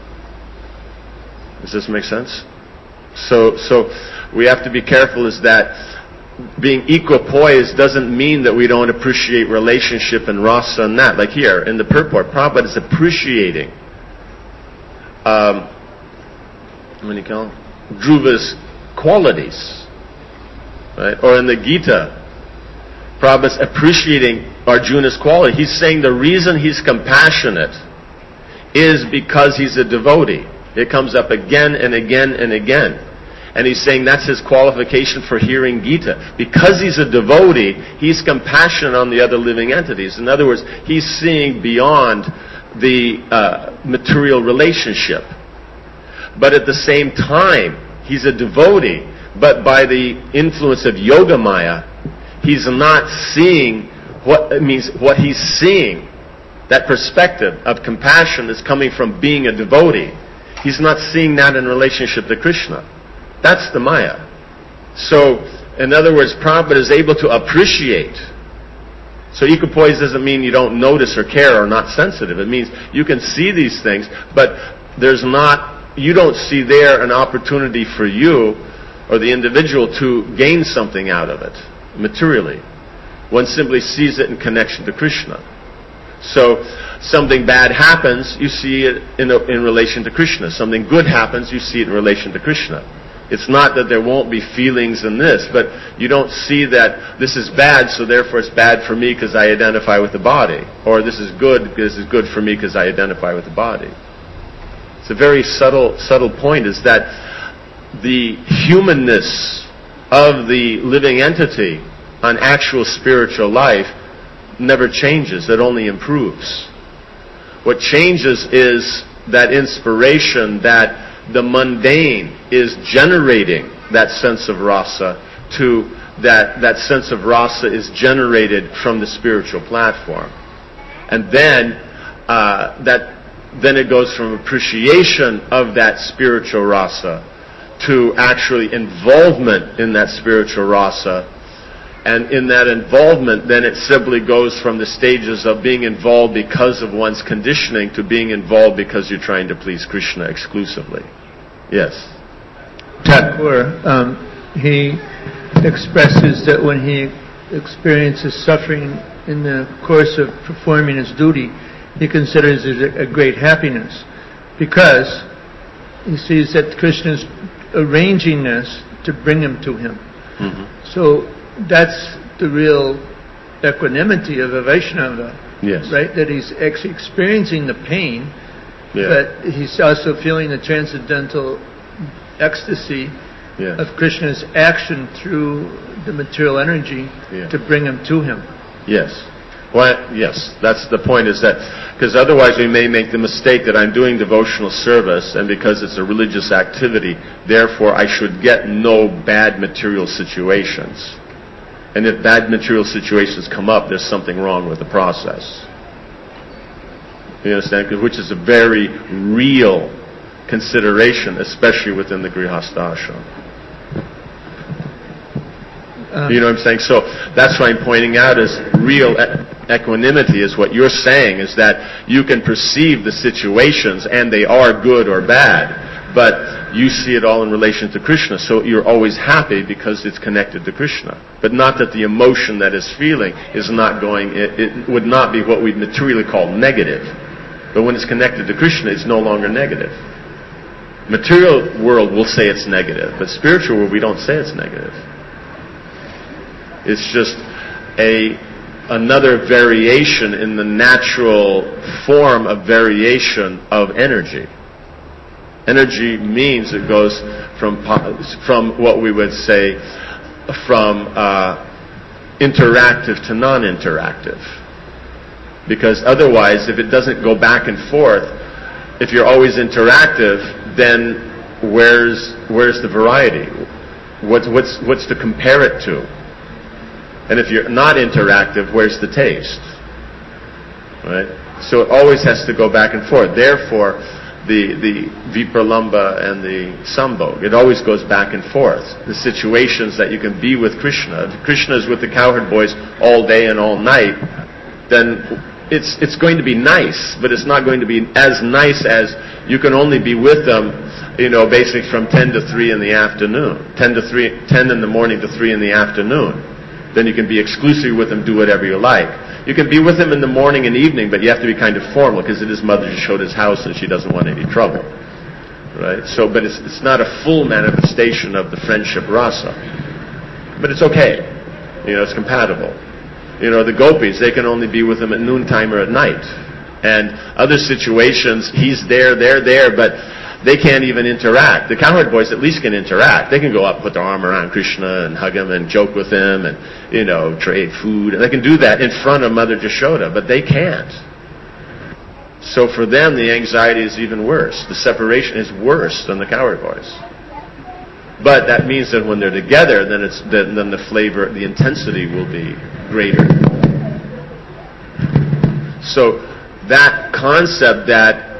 Does this make sense? So we have to be careful is that being equipoised doesn't mean that we don't appreciate relationship and rasa and that. Like here, in the purport, Prabhupada is appreciating Dhruva's qualities. Right? Or in the Gita, Prabhupada's appreciating Arjuna's quality. He's saying the reason he's compassionate is because he's a devotee. It comes up again and again and again. And he's saying that's his qualification for hearing Gita. Because he's a devotee, he's compassionate on the other living entities. In other words, he's seeing beyond the material relationship. But at the same time, he's a devotee, but by the influence of Yoga Maya, he's not seeing what he's seeing, that perspective of compassion is coming from being a devotee. He's not seeing that in relationship to Krishna. That's the Maya. So, in other words, Prabhupada is able to appreciate. So equipoise doesn't mean you don't notice or care or not sensitive. It means you can see these things, but you don't see there an opportunity for you or the individual to gain something out of it, materially. One simply sees it in connection to Krishna. So, something bad happens, you see it in relation to Krishna. Something good happens, you see it in relation to Krishna. It's not that there won't be feelings in this, but you don't see that this is bad, so therefore it's bad for me because I identify with the body. Or this is good because it's good for me because I identify with the body. It's a very subtle point, is that the humanness of the living entity on actual spiritual life never changes, it only improves. What changes is that inspiration that the mundane is generating that sense of rasa, to that sense of rasa is generated from the spiritual platform. And then it goes from appreciation of that spiritual rasa to actually involvement in that spiritual rasa. And in that involvement, then it simply goes from the stages of being involved because of one's conditioning to being involved because you're trying to please Krishna exclusively. Yes. Thakur, he expresses that when he experiences suffering in the course of performing his duty, he considers it a great happiness, because he sees that Krishna is arranging this to bring him to him. Mm-hmm. So that's the real equanimity of a Vaishnava, yes, right? That he's actually experiencing the pain, yeah, but he's also feeling the transcendental ecstasy, yeah, of Krishna's action through the material energy, yeah, to bring him to him. Yes. Well, yes, that's the point, is that, because otherwise we may make the mistake that I'm doing devotional service, and because it's a religious activity, therefore I should get no bad material situations. And if bad material situations come up, there's something wrong with the process. You understand? Which is a very real consideration, especially within the Grihastha ashram. You know what I'm saying? So that's what I'm pointing out, is real equanimity is what you're saying, is that you can perceive the situations and they are good or bad, but you see it all in relation to Krishna, so you're always happy because it's connected to Krishna. But not that the emotion that is feeling is not going, it would not be what we materially call negative. But when it's connected to Krishna, it's no longer negative. Material world will say it's negative, but spiritual world, we don't say it's negative. It's just another variation in the natural form of variation of energy. Energy means it goes from what we would say from interactive to non-interactive. Because otherwise, if it doesn't go back and forth, if you're always interactive, then where's the variety? What's to compare it to? And if you're not interactive, where's the taste? Right? So it always has to go back and forth. Therefore, the Vipralamba and the Sambhog, it always goes back and forth. The situations that you can be with Krishna. If Krishna is with the cowherd boys all day and all night, then it's going to be nice, but it's not going to be as nice as you can only be with them, basically from 10 to 3 in the afternoon. 10 in the morning to 3 in the afternoon. Then you can be exclusive with them, do whatever you like. You can be with them in the morning and evening, but you have to be kind of formal, because it is Mother Yashoda's house and she doesn't want any trouble. Right? So, but it's not a full manifestation of the friendship rasa. But it's okay. It's compatible. The gopis, they can only be with them at noontime or at night. And other situations, he's there, they're there, but they can't even interact. The cowherd boys at least can interact. They can go up, put their arm around Krishna and hug him and joke with him and, trade food. And they can do that in front of Mother Yashoda, but they can't. So for them, the anxiety is even worse. The separation is worse than the cowherd boys. But that means that when they're together, then the flavor, the intensity will be greater. So that concept that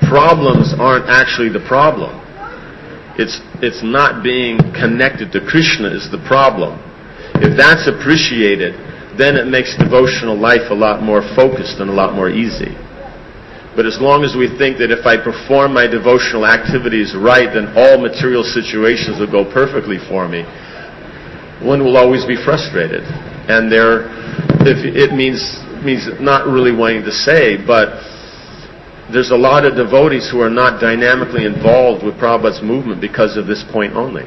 problems aren't actually the problem. It's not being connected to Krishna is the problem. If that's appreciated, then it makes devotional life a lot more focused and a lot more easy. But as long as we think that if I perform my devotional activities right, then all material situations will go perfectly for me, one will always be frustrated. And it means not really wanting to say, but there's a lot of devotees who are not dynamically involved with Prabhupada's movement because of this point only.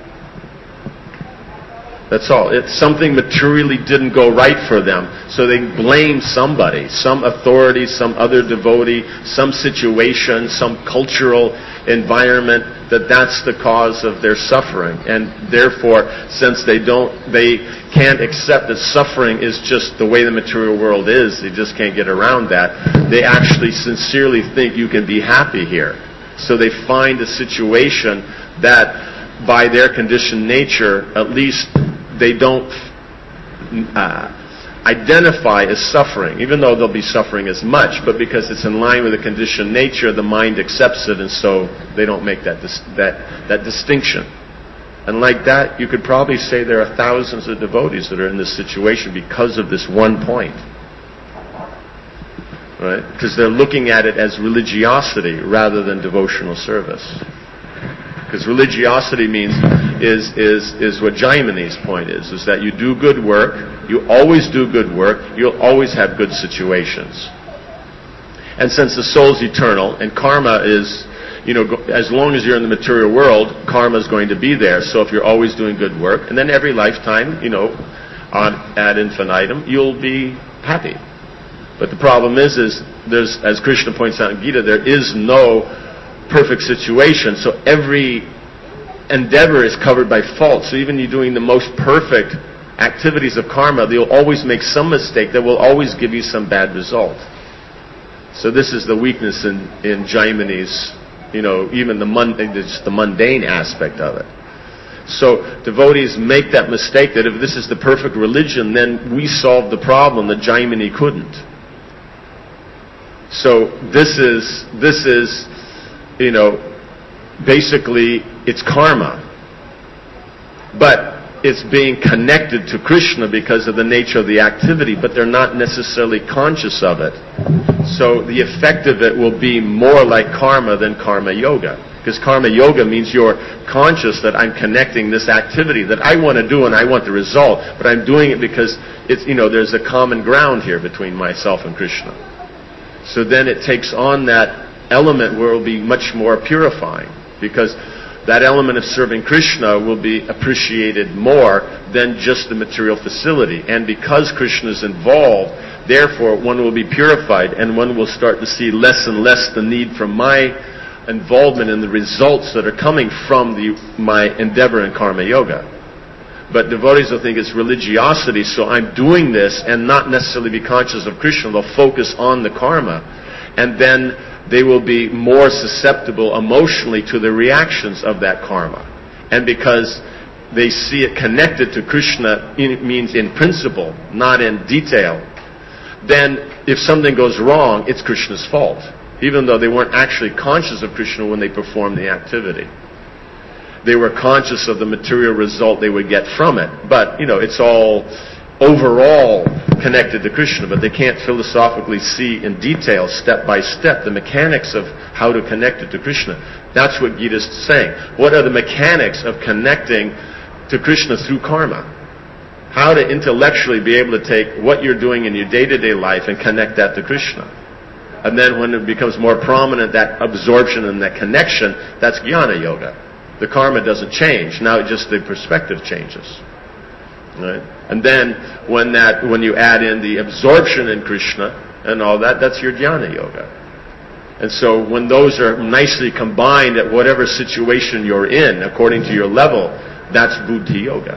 That's all. It's something materially didn't go right for them, so they blame somebody, some authority, some other devotee, some situation, some cultural environment, that's the cause of their suffering. And therefore, since they can't accept that suffering is just the way the material world is, they just can't get around that, they actually sincerely think you can be happy here. So they find a situation that, by their conditioned nature, at least they don't identify as suffering, even though they'll be suffering as much, but because it's in line with the conditioned nature, the mind accepts it, and so they don't make that distinction. And like that, you could probably say there are thousands of devotees that are in this situation because of this one point. Right? Because they're looking at it as religiosity rather than devotional service. Because religiosity is what Jaimini's point is that you do good work, you always do good work, you'll always have good situations. And since the soul's eternal, and karma is, as long as you're in the material world, karma is going to be there. So if you're always doing good work, and then every lifetime, ad infinitum, you'll be happy. But the problem is there's, as Krishna points out in Gita, there is no perfect situation, so every endeavor is covered by fault. So even you doing the most perfect activities of karma, they'll always make some mistake that will always give you some bad result. So this is the weakness in Jaimini's, even the mundane aspect of it. So devotees make that mistake that if this is the perfect religion, then we solve the problem that Jaimini couldn't. So this is basically it's karma. But it's being connected to Krishna because of the nature of the activity, but they're not necessarily conscious of it. So the effect of it will be more like karma than karma yoga. Because karma yoga means you're conscious that I'm connecting this activity that I want to do and I want the result, but I'm doing it because it's, there's a common ground here between myself and Krishna. So then it takes on that element where it will be much more purifying, because that element of serving Krishna will be appreciated more than just the material facility. And because Krishna is involved, therefore one will be purified and one will start to see less and less the need for my involvement in the results that are coming from my endeavor in karma yoga. But devotees will think it's religiosity, so I'm doing this and not necessarily be conscious of Krishna. They'll focus on the karma, and then they will be more susceptible emotionally to the reactions of that karma. And because they see it connected to Krishna, it means in principle, not in detail, then if something goes wrong, it's Krishna's fault, even though they weren't actually conscious of Krishna when they performed the activity. They were conscious of the material result they would get from it. But, it's all overall connected to Krishna, but they can't philosophically see in detail, step by step, the mechanics of how to connect it to Krishna. That's what Gita is saying. What are the mechanics of connecting to Krishna through karma? How to intellectually be able to take what you're doing in your day-to-day life and connect that to Krishna. And then when it becomes more prominent, that absorption and that connection, that's jnana yoga. The karma doesn't change. Now just the perspective changes. Right? And then when you add in the absorption in Krishna and all that, that's your jnana yoga. And so when those are nicely combined at whatever situation you're in, according to your level, that's buddhi yoga.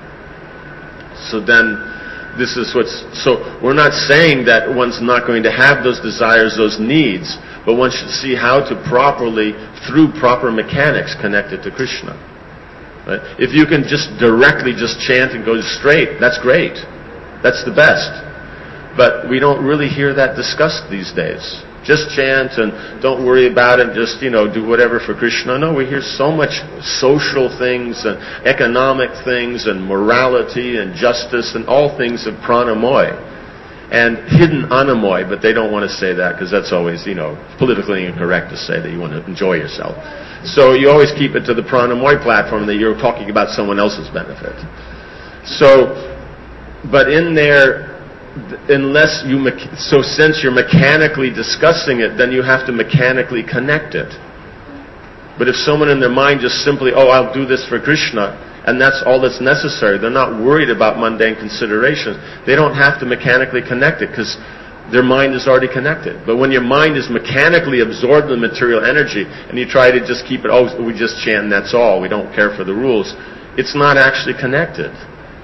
So then this is so we're not saying that one's not going to have those desires, those needs, but one should see how to properly, through proper mechanics, connect it to Krishna. Right? If you can just directly just chant and go straight, that's great. That's the best. But we don't really hear that discussed these days. Just chant and don't worry about it. Just, do whatever for Krishna. No, we hear so much social things and economic things and morality and justice and all things of pranamoy. And hidden anamoy, but they don't want to say that because that's always, politically incorrect to say that you want to enjoy yourself. So you always keep it to the pranamoy platform that you're talking about someone else's benefit. So, but in there, since you're mechanically discussing it, then you have to mechanically connect it. But if someone in their mind just simply, I'll do this for Krishna, and that's all that's necessary, they're not worried about mundane considerations, they don't have to mechanically connect it because their mind is already connected. But when your mind is mechanically absorbed in material energy and you try to just keep it, we just chant and that's all, we don't care for the rules, it's not actually connected.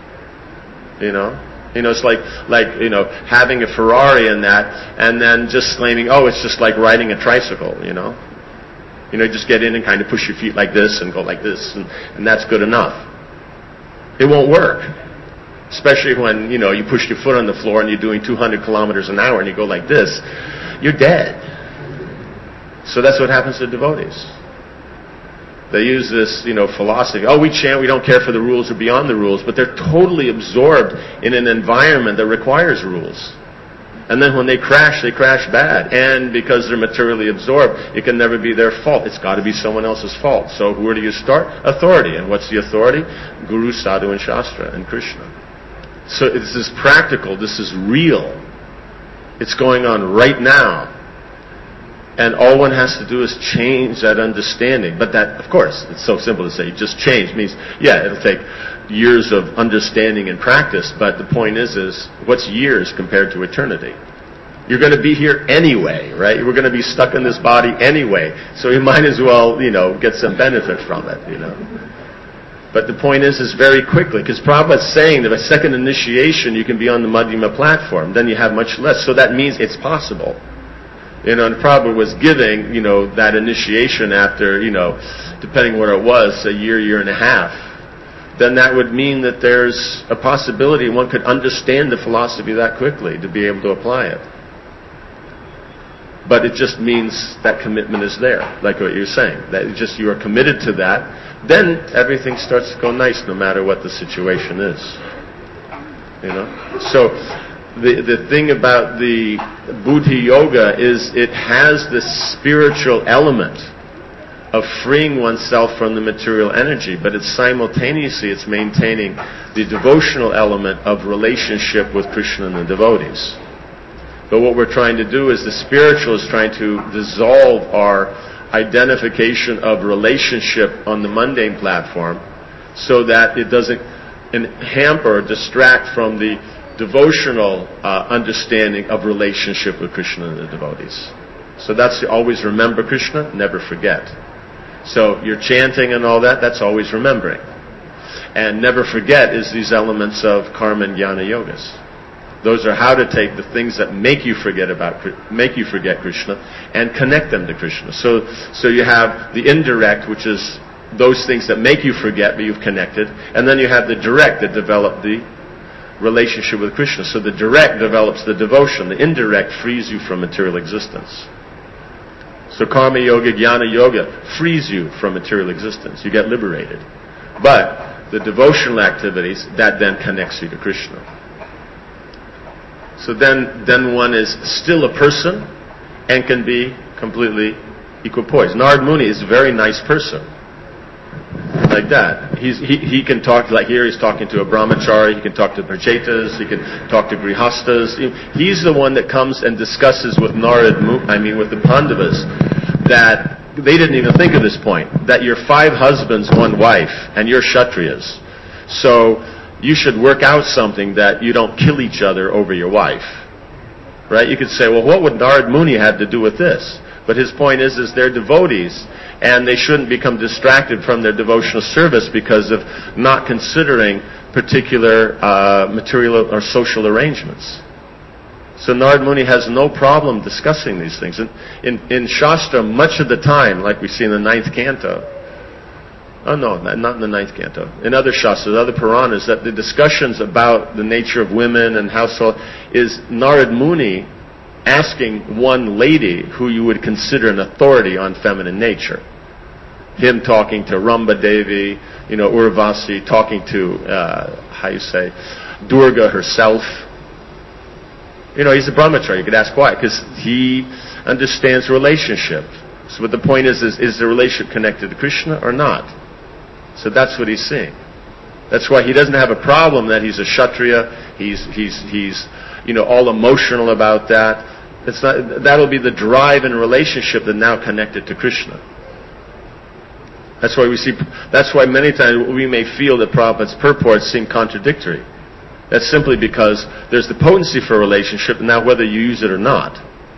It's like having a Ferrari and that, and then just claiming, it's just like riding a tricycle, just get in and kind of push your feet like this and go like this, and that's good enough. It won't work. Especially when, you push your foot on the floor and you're doing 200 kilometers an hour and you go like this, you're dead. So that's what happens to devotees. They use this, philosophy. We chant, we don't care for the rules or beyond the rules, but they're totally absorbed in an environment that requires rules. And then when they crash bad. And because they're materially absorbed, it can never be their fault. It's got to be someone else's fault. So where do you start? Authority. And what's the authority? Guru, Sadhu, and Shastra, and Krishna. So this is practical. This is real. It's going on right now. And all one has to do is change that understanding. But that, of course, it's so simple to say, just change means, it'll take years of understanding and practice, but the point is what's years compared to eternity? You're going to be here anyway, right? We're going to be stuck in this body anyway, so you might as well, get some benefit from it, But the point is very quickly, because Prabhupada's saying that by second initiation you can be on the Madhyama platform, then you have much less, so that means it's possible. And Prabhupada was giving, that initiation after, depending what it was, a year and a half. Then that would mean that there's a possibility one could understand the philosophy that quickly to be able to apply it. But it just means that commitment is there, like what you're saying. That it's just you are committed to that, then everything starts to go nice no matter what the situation is. So the thing about the Buddhi Yoga is it has this spiritual element of freeing oneself from the material energy, but it's simultaneously maintaining the devotional element of relationship with Krishna and the devotees. But what we're trying to do is the spiritual is trying to dissolve our identification of relationship on the mundane platform so that it doesn't hamper or distract from the devotional understanding of relationship with Krishna and the devotees. So that's always remember Krishna, never forget. So you're chanting and all that, that's always remembering. And never forget is these elements of karma and jnana yogas. Those are how to take the things that make you forget Krishna and connect them to Krishna. So you have the indirect, which is those things that make you forget but you've connected, and then you have the direct that develop the relationship with Krishna. So the direct develops the devotion, the indirect frees you from material existence. So karma yoga, jnana yoga frees you from material existence. You get liberated. But the devotional activities, that then connects you to Krishna. So then one is still a person and can be completely equipoised. Narad Muni is a very nice person. Like that. He can talk, like here he's talking to a brahmachari, he can talk to prachetas, he can talk to grihastas. He's the one that comes and discusses with with the Pandavas, that they didn't even think of this point, that you're 5 husbands, 1 wife, and you're Kshatriyas. So you should work out something that you don't kill each other over your wife. Right? You could say, well, what would Narad Muni have to do with this? But his point is they're devotees, and they shouldn't become distracted from their devotional service because of not considering particular material or social arrangements. So Narad Muni has no problem discussing these things. In Shastra, much of the time, like we see in the 9th canto, not in the 9th canto, in other Shastras, other Puranas, that the discussions about the nature of women and household is Narad Muni asking one lady who you would consider an authority on feminine nature. Him talking to Ramba Devi, Urvasi, talking to, Durga herself. He's a brahmachari. You could ask why. Because he understands relationship. So what the point is the relationship connected to Krishna or not? So that's what he's seeing. That's why he doesn't have a problem that he's a Kshatriya. He's all emotional about that. It's not. That'll be the drive in relationship that now connected to Krishna. That's why many times we may feel that Prabhupada's purports seem contradictory. That's simply because there's the potency for a relationship, and now whether you use it or not.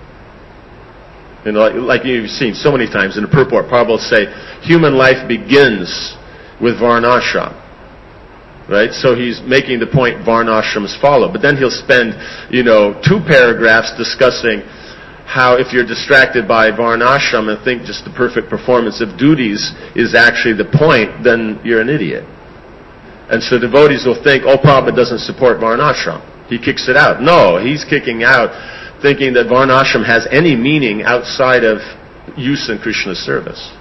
Like you've seen so many times in the purport, Prabhupada will say, human life begins with varnashram. Right? So he's making the point varnashrams follow. But then he'll spend, 2 paragraphs discussing how if you're distracted by varnashram and think just the perfect performance of duties is actually the point, then you're an idiot. And so devotees will think, Prabhupada doesn't support varnashram. He kicks it out. No, he's kicking out thinking that varnashram has any meaning outside of use in Krishna's service.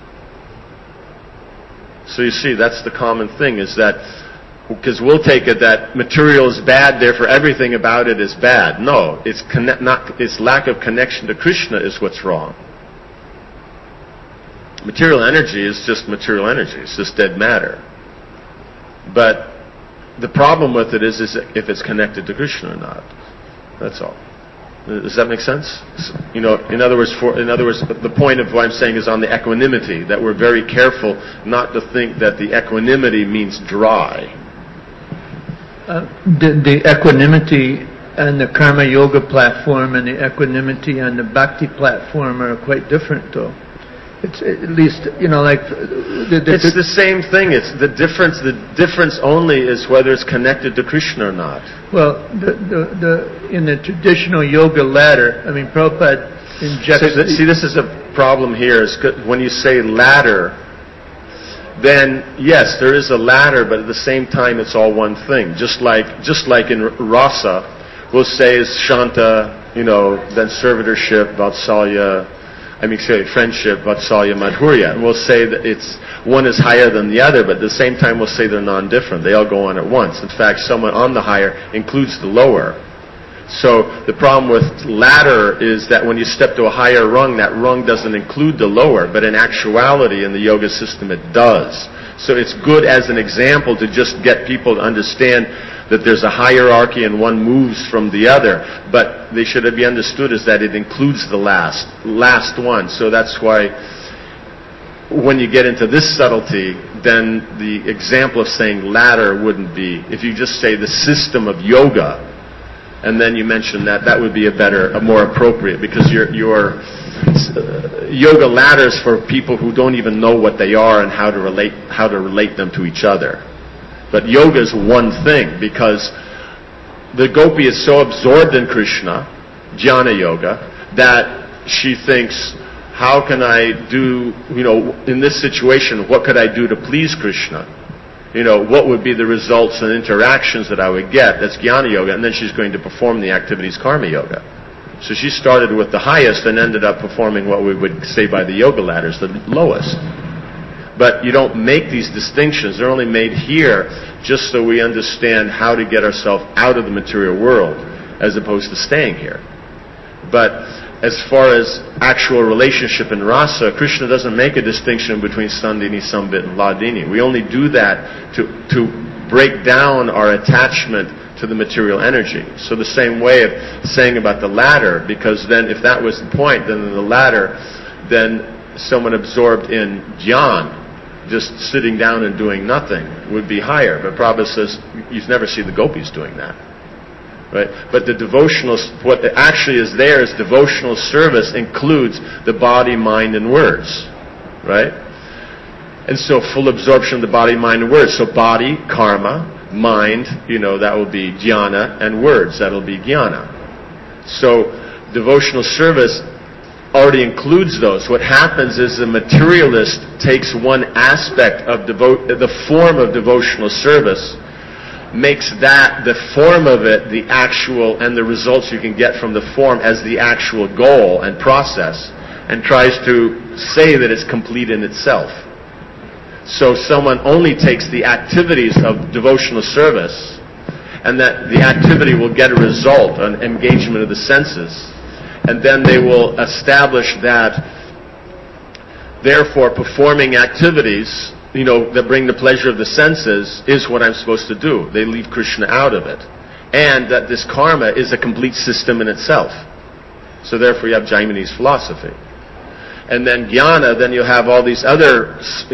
So you see, that's the common thing, is that, because we'll take it that material is bad, therefore everything about it is bad. No, it's lack of connection to Krishna is what's wrong. Material energy is just material energy. It's just dead matter. But the problem with it is if it's connected to Krishna or not. That's all. Does that make sense? In other words, the point of what I'm saying is on the equanimity, that we're very careful not to think that the equanimity means dry. The equanimity on the Karma Yoga platform and the equanimity on the Bhakti platform are quite different, though. It's at least, it's the same thing. It's the difference. The difference only is whether it's connected to Krishna or not. Well, in the traditional yoga ladder, Prabhupada injects... See, this is a problem here. Is when you say ladder, then yes, there is a ladder, but at the same time, it's all one thing. Just like in rasa, we'll say is Shanta, then servitorship, Vatsalya. Friendship, Vatsalya, Madhurya. And we'll say that one is higher than the other, but at the same time we'll say they're non-different. They all go on at once. In fact, someone on the higher includes the lower. So the problem with ladder is that when you step to a higher rung, that rung doesn't include the lower, but in actuality in the yoga system it does. So it's good as an example to just get people to understand that there's a hierarchy and one moves from the other, but they should be understood as that it includes the last one. So that's why when you get into this subtlety, then the example of saying ladder wouldn't be, if you just say the system of yoga, and then you mention that would be a more appropriate, because your yoga ladders for people who don't even know what they are and how to relate them to each other. But yoga is one thing, because the gopi is so absorbed in Krishna, jnana yoga, that she thinks, how can I do, in this situation, what could I do to please Krishna? What would be the results and interactions that I would get? That's jnana yoga, and then she's going to perform the activities karma yoga. So she started with the highest and ended up performing what we would say by the yoga ladders, the lowest. But you don't make these distinctions. They're only made here just so we understand how to get ourselves out of the material world as opposed to staying here. But as far as actual relationship in rasa, Krishna doesn't make a distinction between Sandini, Sambit, and Ladini. We only do that to break down our attachment to the material energy. So the same way of saying about the ladder, because then if that was the point, then in the ladder, then someone absorbed in jnana, just sitting down and doing nothing, would be higher. But Prabhupada says, you never see the gopis doing that. Right? But the devotional, what actually is there is devotional service includes the body, mind, and words. Right? And so full absorption of the body, mind, and words. So body, karma, mind, that will be jnana, and words, that'll be jnana. So devotional service already includes those. What happens is the materialist takes one aspect of the form of devotional service makes that, the form of it, the actual, and the results you can get from the form as the actual goal and process, and tries to say that it's complete in itself. So someone only takes the activities of devotional service, and that the activity will get a result, an engagement of the senses, and then they will establish that, therefore, performing activities, that bring the pleasure of the senses is what I'm supposed to do. They leave Krishna out of it. And that this karma is a complete system in itself. So therefore you have Jaimini's philosophy. And then jnana, then you have all these other,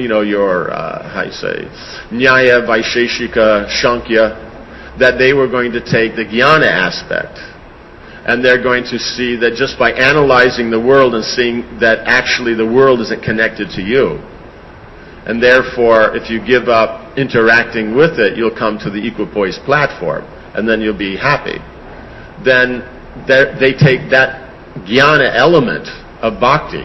Nyaya, Vaisheshika, Shankya, that they were going to take the jnana aspect. And they're going to see that just by analyzing the world and seeing that actually the world isn't connected to you, and therefore if you give up interacting with it, you'll come to the equipoised platform, and then you'll be happy. Then they take that jnana element of bhakti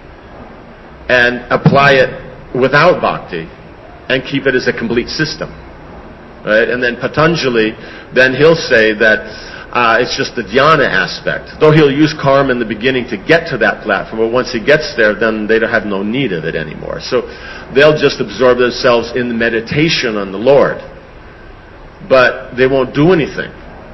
and apply it without bhakti and keep it as a complete system. Right? And then Patanjali, then he'll say that it's just the dhyana aspect. Though he'll use karma in the beginning to get to that platform, but once he gets there, then they don't have no need of it anymore. So they'll just absorb themselves in the meditation on the Lord. But they won't do anything.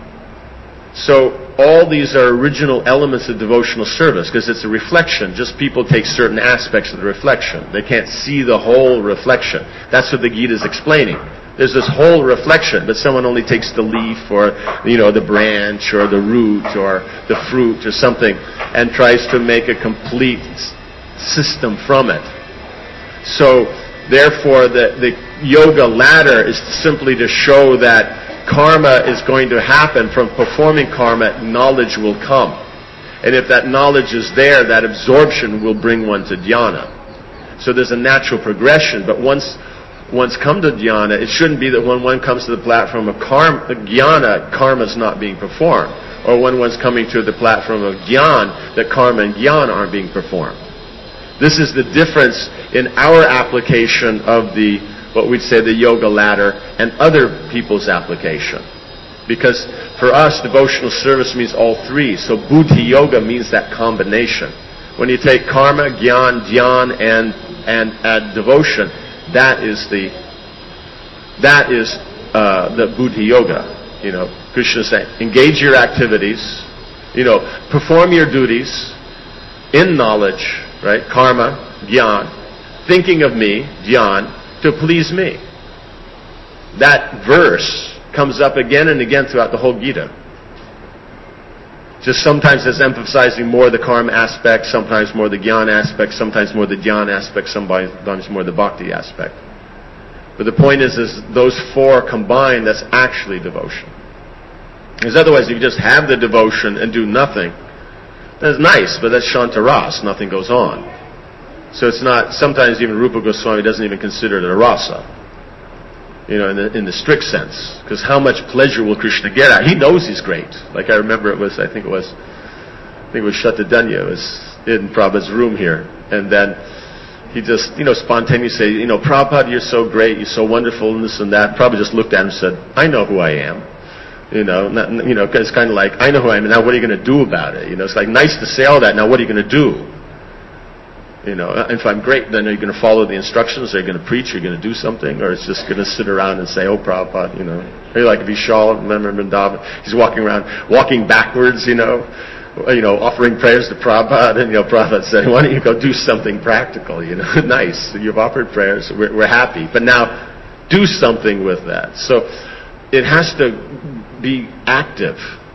So all these are original elements of devotional service, because it's a reflection. Just people take certain aspects of the reflection. They can't see the whole reflection. That's what the Gita is explaining. There's this whole reflection, but someone only takes the leaf or, the branch or the root or the fruit or something and tries to make a complete system from it. So, therefore, the yoga ladder is simply to show that karma is going to happen. From performing karma, knowledge will come. And if that knowledge is there, that absorption will bring one to dhyana. So there's a natural progression, but once come to dhyana, it shouldn't be that when one comes to the platform of jnana, karma is not being performed. Or when one's coming to the platform of jnana, that karma and jnana aren't being performed. This is the difference in our application of what we'd say the yoga ladder and other people's application. Because for us, devotional service means all three. So buddhi yoga means that combination. When you take karma, jnana, dhyan, and add devotion, that is the buddhi yoga. Krishna is saying, engage your activities, perform your duties in knowledge, right? Karma, jnana, thinking of me, dhyan, to please me. That verse comes up again and again throughout the whole Gita. Just sometimes it's emphasizing more the karma aspect, sometimes more the jnana aspect, sometimes more the dhyana aspect, sometimes more the bhakti aspect. But the point is those four combined, that's actually devotion. Because otherwise, if you just have the devotion and do nothing, that's nice, but that's shantaras, nothing goes on. So it's not, sometimes even Rupa Goswami doesn't even consider it a rasa, in the strict sense. Because how much pleasure will Krishna get out? He knows he's great. Like I remember I think it was Shatadanya, it was in Prabhupada's room here. And then he just, spontaneously say, Prabhupada, you're so great, you're so wonderful, and this and that. Prabhupada just looked at him and said, I know who I am. It's kind of like, I know who I am, and now what are you going to do about it? It's like, nice to say all that, now what are you going to do? If I'm great, then are you going to follow the instructions? Are you going to preach? Are you going to do something? Or it's just going to sit around and say, oh, Prabhupada, Maybe like Vishal, remember Vrindavan, he's walking backwards, offering prayers to Prabhupada, and, Prabhupada said, why don't you go do something practical, Nice, you've offered prayers, we're happy, but now do something with that. So it has to be active.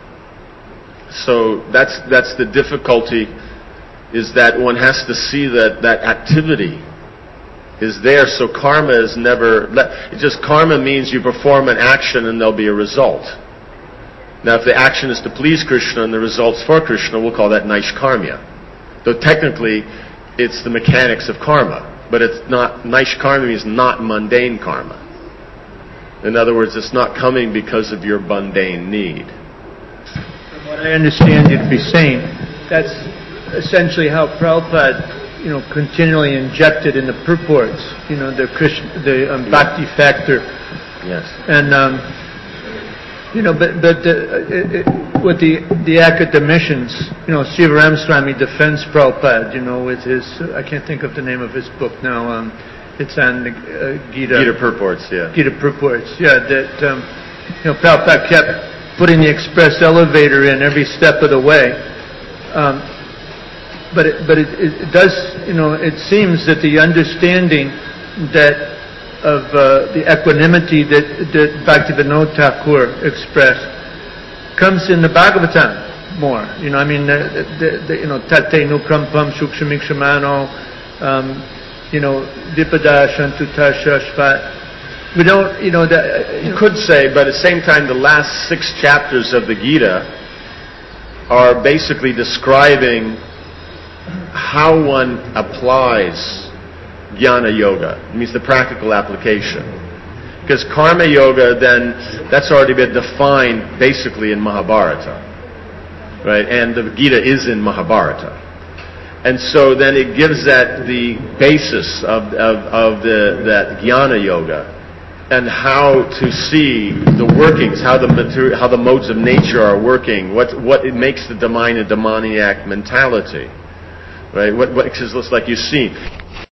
So that's the difficulty, is that one has to see that activity is there. So karma is never, karma means you perform an action and there'll be a result. Now if the action is to please Krishna and the result's for Krishna, we'll call that naishkarmya. Though technically it's the mechanics of karma, but it's not, naishkarmya means not mundane karma. In other words, it's not coming because of your mundane need. From what I understand you to be saying, that's essentially how Prabhupada, continually injected in the purports, the Bhakti factor. Yes. And With the academicians, Sivaram Swami defends Prabhupada, with his, I can't think of the name of his book now, it's on the Gita. Gita Purports, yeah. Gita Purports, yeah, that, Prabhupada kept putting the express elevator in every step of the way. But it does, it seems that the understanding of the equanimity that Bhaktivinoda Thakur expressed comes in the Bhagavatam more. Tate nukrampam shukshamikshmano, dipada shantuta shashvat. We don't, You could say, but at the same time, the last 6 chapters of the Gita are basically describing how one applies Jnana Yoga. It means the practical application. Because Karma Yoga, then, that's already been defined basically in Mahabharata. Right? And the Gita is in Mahabharata. And so then it gives that the basis of that Jnana Yoga and how to see the workings, how the modes of nature are working, what it makes the divine and demoniac mentality. Right? What, because it's like you see